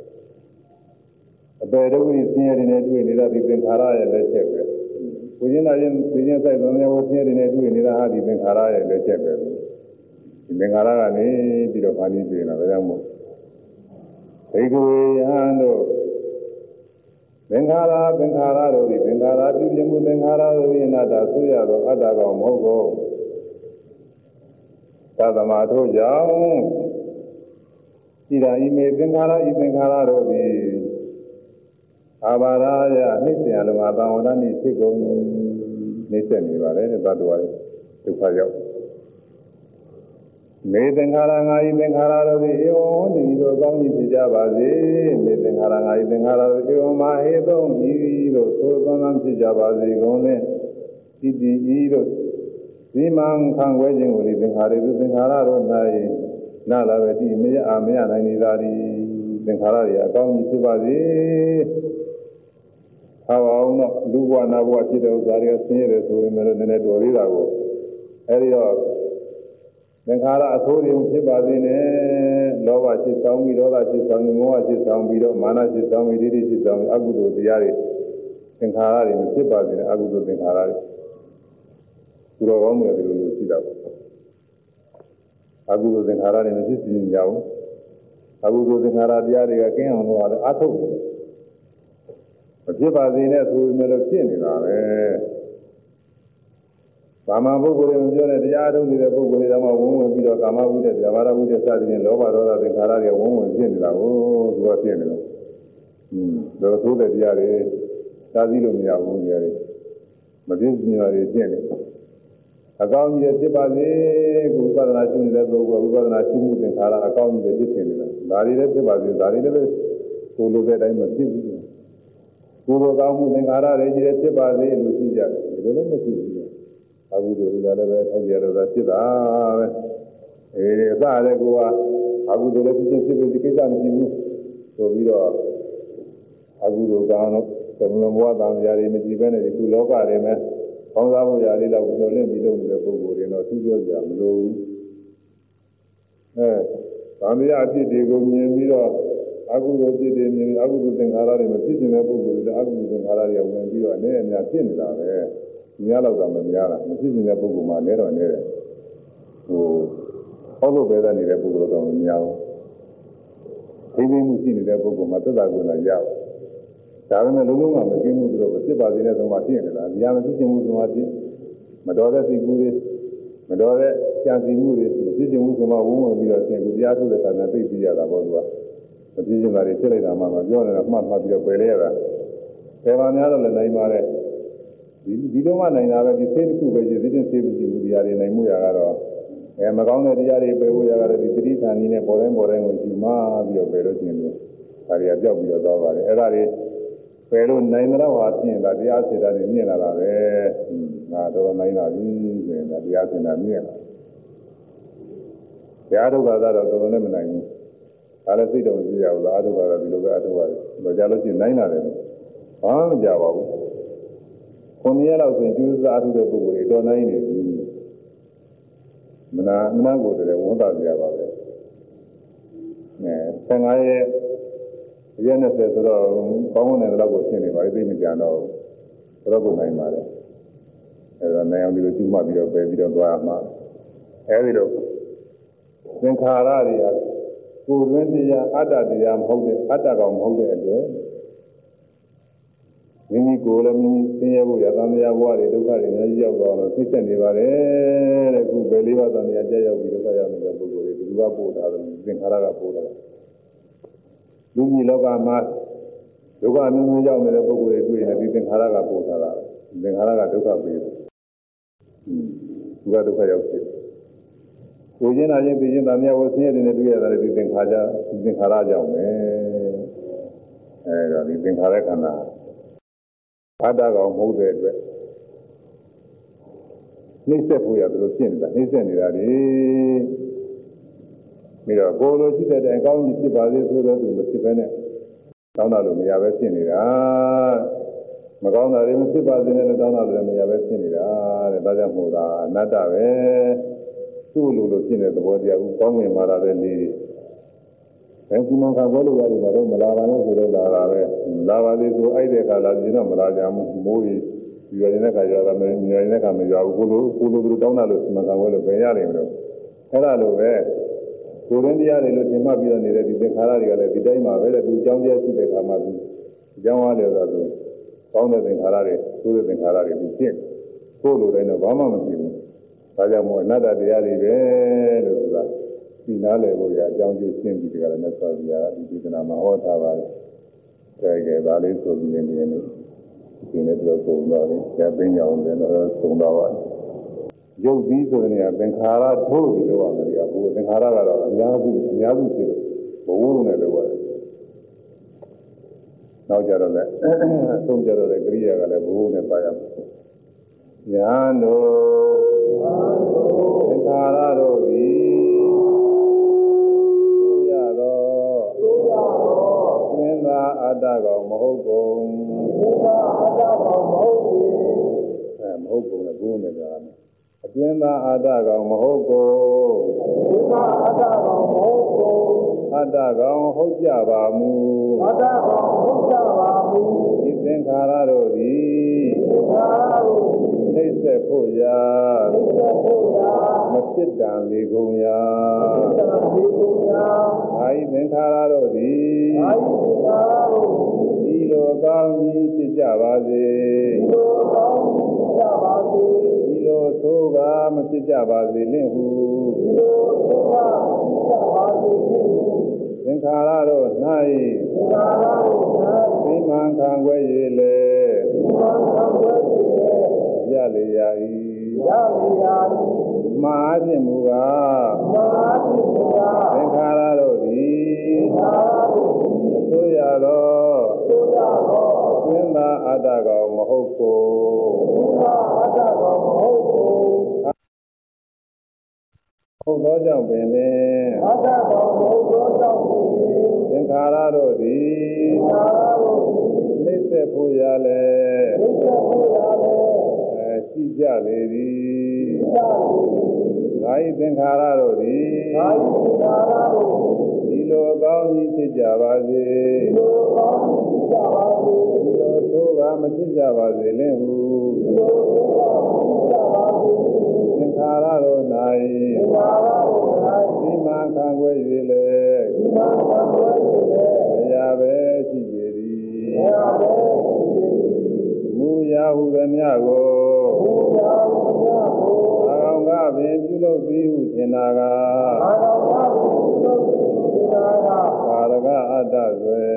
အပေဒုက္ခဆင်းရဲတွေနဲ့တွေ့နေတာဒီသင်္ခါရရဲ့လက်ချက်ပဲကိုရင်းနာရင်သိချင်းဆိုင်သောမျိုးဆင်းရဲတွေနဲ့တွေ့နေတာဟာဒီသင်္ခါရရဲ့လက်ချက်ပဲဒီသင်္ခါရကနေပြီးတော့ဖန်တီးပေးနေတာဒါကြောင့်မို့ဒိဋ္ဌိယဟန်တို့သင်္ခါရတို့ဒီသင်္ခါရပြုခြင်းမှုသင်္ခါရတို့၏အနတ္တဆိုရတော့အတ္တကောင်မဟုတ်ဘူးသတ္တမထို့ကြောင့်ဤသာဤမေသင်္ခါရတို့သည်အာဘာရာယနှိစ္စယလုံးအတံဝဒနိဖြစ်ကုန်နှိစ္စနေပါလေသတ္တဝါဒုက္ခရောက်မေသင်္ခါရငါဤသင်္ခါရတို့သည်ဧဝံဒီလိုကောင်းကြီးဖြစ်ကြပါစေမေသင်္ခါရငါဤသင်္ခါရတို့ဧဝံမဟေတုံဤသို့သို့ကောင်းဖြစ်ကြပါစေကုန်လင်ဤတိဤတို့ဒီမံခံွယ်ခြင်းကိုဒီသင်္ခါရတို့သင်္ခါရတို့၌နာလာပဲဒီမရမရနိုင်နေတာဒီသင်္ခါရတွေအကောင်းကြီးဖြစ်ပါစေဟာအောင်တော့လူဘဝနာဘဝဖြစ်တဲ့ဥစ္စာတွေကဆင်းရဲတယ်ဆိုရင်လည်းနည်းနည်းတော်သေးတာကိုအဲဒီတော့သင်္ခါရအဆိုးတွေဖြစ်ပါစေနဲ့လောဘဖြစ်ဆောင်ပြီးဒေါသဖြစ်ဆောင်ပြီးမောဟဖြစ်ဆောင်ပြီးတော့မာနဖြစ်ဆောင်ပြီးဒိဋ္ဌိဖြစ်ဆောင်ပြီးအကုသိုလ်တရားတွေသင်္ခါရတွေမဖြစ်ပါစေနဲ့အကုသိုလ်သင်္ခါရတွေသူတော်ကောင်းတွေဒီလိုရှိတာပေါ့အကုသိုလ်သင်္ခါရတွေမဖြစ်စီကြဘူးအခုဆိုသင်္ခါရတရားတွေကကင်းအောင်လို့အားထုတ်တယ်မဖြစ်ပါစေနဲ့ဆိုပေမဲ့လို့ဖြစ်နေတာပဲကာမပုဂ္ဂိုလ်တွေပြောတဲ့တရားထုတ်နေတဲ့ပုဂ္ဂိုလ်တွေတော့ဝုန်းဝင်ပြီးတော့ကာမဝိတ္တဗျာပါဒဝိတ္တစသဖြင့်လောဘဒေါသသင်္ခါရတွေဝုန်းဝင်ဖြစ်နေတာကိုသူကဖြစ်နေလို့ဒါဆိုတဲ့တရားတွေသာသီလို့မရဘူးကြီးရတယ်မပြည့်စုံရတွေဖြစ်နေအကောင်းကြီးဖြစ်ပါစေကုသနာရှိနေတဲ့ပုဂ္ဂိုလ်ဝိပဿနာရှိမှုသင်္ခါရအကောင်းကြီးဖြစ်နေတယ်ဒါတွေလည်းဖြစ်ပါစေဒါတွေလည်းကိုလိုတဲ့အတိုင်းမဖြစ်ဘူးကိုလိုကောင်းမှုသင်္ခါရတွေကြီးဖြစ်ပါစေလို့ရှိကြတယ်ဒီလိုလည်းမရှိဘူးအကုသိုလ်တွေကလည်းပဲထိုက်ကြတော့ဖြစ်တာပဲအစလည်းကိုကအကုသိုလ်လည်းဖြစ်ပြီးဒီကိစ္စမရှိဘူးဆိုပြီးတော့အကုသိုလ်ကောင်းတော့သမဏဘဝတန်ရာတွေမကြည့်ဘဲနဲ့ဒီခုလောကတွေမှာကောင်းစားဖို့ရာလေးတော့မျှော်လင့်ပြီးလုပ်နေတဲ့ပုဂ္ဂိုလ်တွေတော့သူပြောကြမလို့သံဃာအဖြစ်တွေကိုမြင်ပြီးတော့အကုသိုလ်ဖြစ်တယ်မြင်အကုသိုလ်သင်္ခါရတွေမဖြစ်နေတဲ့ပုဂ္ဂိုလ်တွေအကုသိုလ်သင်္ခါရတွေဝင်ပြီးတော့အနေအများဖြစ်နေတာပဲများတော့မများတာမဖြစ်နေတဲ့ပုဂ္ဂိုလ်မှလည်းတော့နေတယ်ဟောလို့ပဲသားနေတဲ့ပုဂ္ဂိုလ်တော့မများဘူးသိသိမှုရှိနေတဲ့ပုဂ္ဂိုလ်မှသက်သာကိုယ်လာရဒါပေမဲ့လုံးလုံးကမကျင်းမှုတော့ဖြစ်ပါသေးတဲ့သုံးပါးဖြစ်နေတာဒီဟာမဖြစ်ခြင်းမှုသုံးပါးဖြစ်မတော်တဲ့စိတ်ကူးတွေမတော်တဲ့ကြံစည်မှုတွေမဖြစ်ခြင်းမှုသုံးပါးဝုန်းဝင်ပြီးတော့သင်ကူတရားထုတ်တဲ့အခါမှာသိပြီးရတာပေါ့သူကမဖြစ်ခြင်းတာတွေဖြစ်လိုက်တာမှမပြောနေတာမှတ်ပြီးတော့ပယ်လိုက်ရတာပယ်ပါများတော့လည်းနိုင်ပါတယ်ဒီလိုမှနိုင်တာပဲဒီစိတ်တစ်ခုပဲရှိသေးတယ်စိတ်မရှိဘူးတရားတွေနိုင်မှုရကတော့မကောင်းတဲ့တရားတွေပယ်ဖို့ရကတော့ဒီပဋိဌာနီနဲ့ပေါ်တိုင်းကိုယူမှပြီးတော့ပယ်လို့ရှိရင်ဒါတွေကပြောက်ပြီးတော့သွားပါတယ်အဲ့ဒါတွေပယ်လို့နိုင်တော့ဟာဖြစ်ရင်ဒါတရားစေတာတွေမြင်လာတာပဲငါတော့နိုင်တာပြီဆိုရင်ဒါတရားစေတာမြင်လာတရားဒုက္ခကတော့တော်တော်နဲ့မနိုင်ဘူးဒါလည်းစိတ်တော်ကြည့်ရဘူးလားအဒုက္ခကတော့ဒီလိုပဲအဒုက္ခတွေကြားလို့ရှိရင်နိုင်လာတယ်ဘာမှမကြပါဘူး9ရက်လောက်ဆိုရင်ကျူးစားထုတ်တဲ့ပုဂ္ဂိုလ်တွေတော်နိုင်နေပြီမနာကိုတည်းဝန်တာပြရပါပဲ15ရက်ရက်20ဆိုတော့ကောင်းကောင်းနဲ့တော့ကိုရှင်းနေပါလိမ့်သိမကြတော့တော့ကိုနိုင်ပါတယ်အဲဒါနိုင်အောင်ဒီလိုကျူးမှပြီးတော့ပဲပြီးတော့သွားမှာအဲဒီတော့သင်္ခါရတွေကကိုယ်တွင်းတရားအတ္တတရားမဟုတ်တဲ့အတ္တကောင်မဟုတ်တဲ့အတွက်မိမိကိုယ်လည်းမိမိသိရဖို့ရသံတရားဘဝတွေဒုက္ခတွေများရောက်သွားတော့သိချက်နေပါတယ်တဲ့ခုပဲလေးပါးသံတရားကြရောက်ပြီးဒုက္ခရောက်နေတဲ့ပုဂ္ဂိုလ်တွေဒီလိုကပို့တာလို့သင်္ခါရကပို့တာလူကြီးလောကမှာဒုက္ခမျိုးမျိုးရောက်နေတဲ့ပုဂ္ဂိုလ်တွေတွေ့ရင်ဒီသင်္ခါရကပို့တာလားသင်္ခါရကဒုက္ခပေးတယ်သူကဒုက္ခရောက်တယ်ကိုကျင်းလာခြင်းသိခြင်းသာမြတ်ဝဆင်းရဲတဲ့တွေ့ရတာဒီသင်္ခါရကြောင့်ပဲအဲဒါဒီသင်္ခါရခန္ဓာအတ္တကောင်မဟုတ်တဲ့အတွက်နှိမ့်ဆက်ဖို့ရဘယ်လိုဖြစ်နေတာနှိမ့်ဆက်နေတာဒီပြီးတော့ကိုယ်လိုရှိတဲ့အကောင်းကြီးဖြစ်ပါစေဆိုတော့သူမဖြစ်ဘဲနဲ့တောင်းတာလို့မရပဲဖြစ်နေတာမကောင်းတာတွေမဖြစ်ပါစေနဲ့တောင်းတာလည်းမရပဲဖြစ်နေတာတဲ့ဒါကြောင့်မို့လားအနတ္တပဲသူ့လိုဖြစ်တဲ့သဘောတရားကိုကောင်းမြင်မာတာပဲနေအဲဒီမှာကဘောလို့ရတယ်တော့မလာပါနဲ့ဆိုတော့လာတာပဲလာပါလေဆိုအဲ့တဲ့ခါလာရင်တော့မလာကြဘူးမိုးကြီးရွာနေတဲ့ခါကျတော့မရွာနေတဲ့ခါမရွာဘူးကိုလိုသူတောင်းတာလို့ဒီမှာကဘောလို့ပဲရတယ်မလို့အဲ့ဒါလိုပဲကိုရင်းတရားတွေလို့သင်မှတ်ပြီးတော့နေတဲ့ဒီသင်္ခါရတွေကလည်းဒီတိုင်းမှာပဲလေသူအကြောင်းတရားရှိတဲ့ခါမှာဒီအကြောင်းအားလည်းဆိုတော့ကောင်းတဲ့သင်္ခါရတွေဆိုးတဲ့သင်္ခါရတွေဒီဖြစ်ကိုလိုတိုင်းတော့ဘာမှမဖြစ်ဘူးဒါကြောင့်မို့အနတ္တတရားတွေပဲလို့ဆိုတာဒီနားလည်ဖို့ရအကြောင်းကျရှင်းပြီးကြတယ်နဲ့ဆိုပြရဒီဒေသနာမှာဟောထားပါတယ်။ဒါဒါလေးဆိုပြီးနေနေဒီနေ့တော့ပုံသွားတယ်။ကျပင်းကြောင်တယ်တော့သုံးတော့ပါတယ်။ရုပ်ပြီးဆိုတဲ့နေရာသင်္ခါရထိုးပြီးတော့ရတယ်ကဘုသင်္ခါရကတော့အများစုဖြစ်လို့ဘဝလုံးနဲ့လို့ရတယ်။နောက်ကြတော့လည်းသုံးကြတော့လည်းကရိယာကလည်းဘဝနဲ့ပါရမယ်။ညာတို့သင်္ခါရတို့သည်သင်္သာအတ္တကောင်မဟုတ်ကုန်သင်္သာအတ္တကောင်မဟုတ်ဘူးမဟုတ်ကုန်လည်းဘုန်းနဲ့ကြားမယ်အတွင်းသာအတ္တကောင်မဟုတ်ကုန်သင်္သာအတ္တကောင်မဟုတ်ကုန်အတ္တကောင်ဟုတ်ကြပါမူအတ္တကောင်ဟုတ်ကြပါမူဒီသင်္ခါရတို့သည်သင်္ခါရတို့နှိမ့်ဆက်ဖို့ရာမစိတ္တံလေကုန်ရာအာယိသင်္ခါရတို့သည်ဤလိုကောင်းကြီးဖြစ်ကြပါစေဤလိုသို့ကားမဖြစ်ကြပါစေနှင့်ဟုသင်္ခါရတို့၌သိမှန်ခံွယ်၍လေရလေရာမာဖြင့်မူကားသင်္ခါရတို့သည်အစိုးရသောသင်္သာအတ္တကောင်မဟုတ်ကိုဟုတ်သောကြောင့်ပင်လေသင်္ခါရတို့သည်နှိမ့်ဆက်ဖို့ရလေရှိကြလေသည်ငါ၏သင်္ခါရတို့သည်ဒီလိုကောင်းကြီးဖြစ်ကြပါစေဒီလိုသို့ကမဖြစ်ကြပါစေလင်ဟုသင်္ခါရတို့၌ဒီမှခံွယ်၍လေဘုရားပဲရှိကြသည်မူရာဟုသမျှကိုအကောင်ကပင်ပြုလုပ်သည်ဟုထင်တာကကာရကအတ္တဆွေ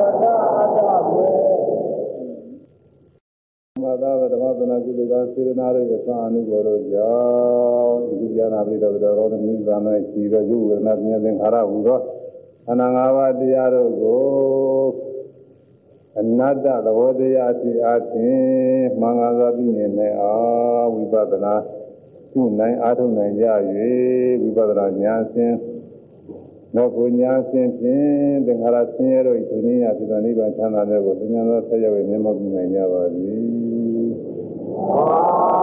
မသာဓမ္မသနာကုလကစေရနာရဲ့အစအနုဘောတို့ကြောင့်ဒီဉာဏပိတော်တော်သမီးသာ၌ရှိသောယုဝေနမြင်သင်္ခါရဟူသောခန္ဓာ၅ပါးတရားတို့ကိုအနတ္တသဘောတရားအဖြစ်အားဖြင့်မင်္ဂလာသိမြင်နေအောင်ဝိပဿနာရှုနိုင်အားထုတ်နိုင်ကြ၍ဝိပဿနာဉာဏ်ဖြင့်နောက်ကိုဉာဏ်ဖြင့်သင်္ခါရဆင်းရဲတို့ဤသူနည်းအဖြစ်သောနိဗ္ဗာန်ချမ်းသာတဲ့ကိုဉာဏ်သောဆက်ရောက်မြင်မောပြုနိုင်ကြပါသည်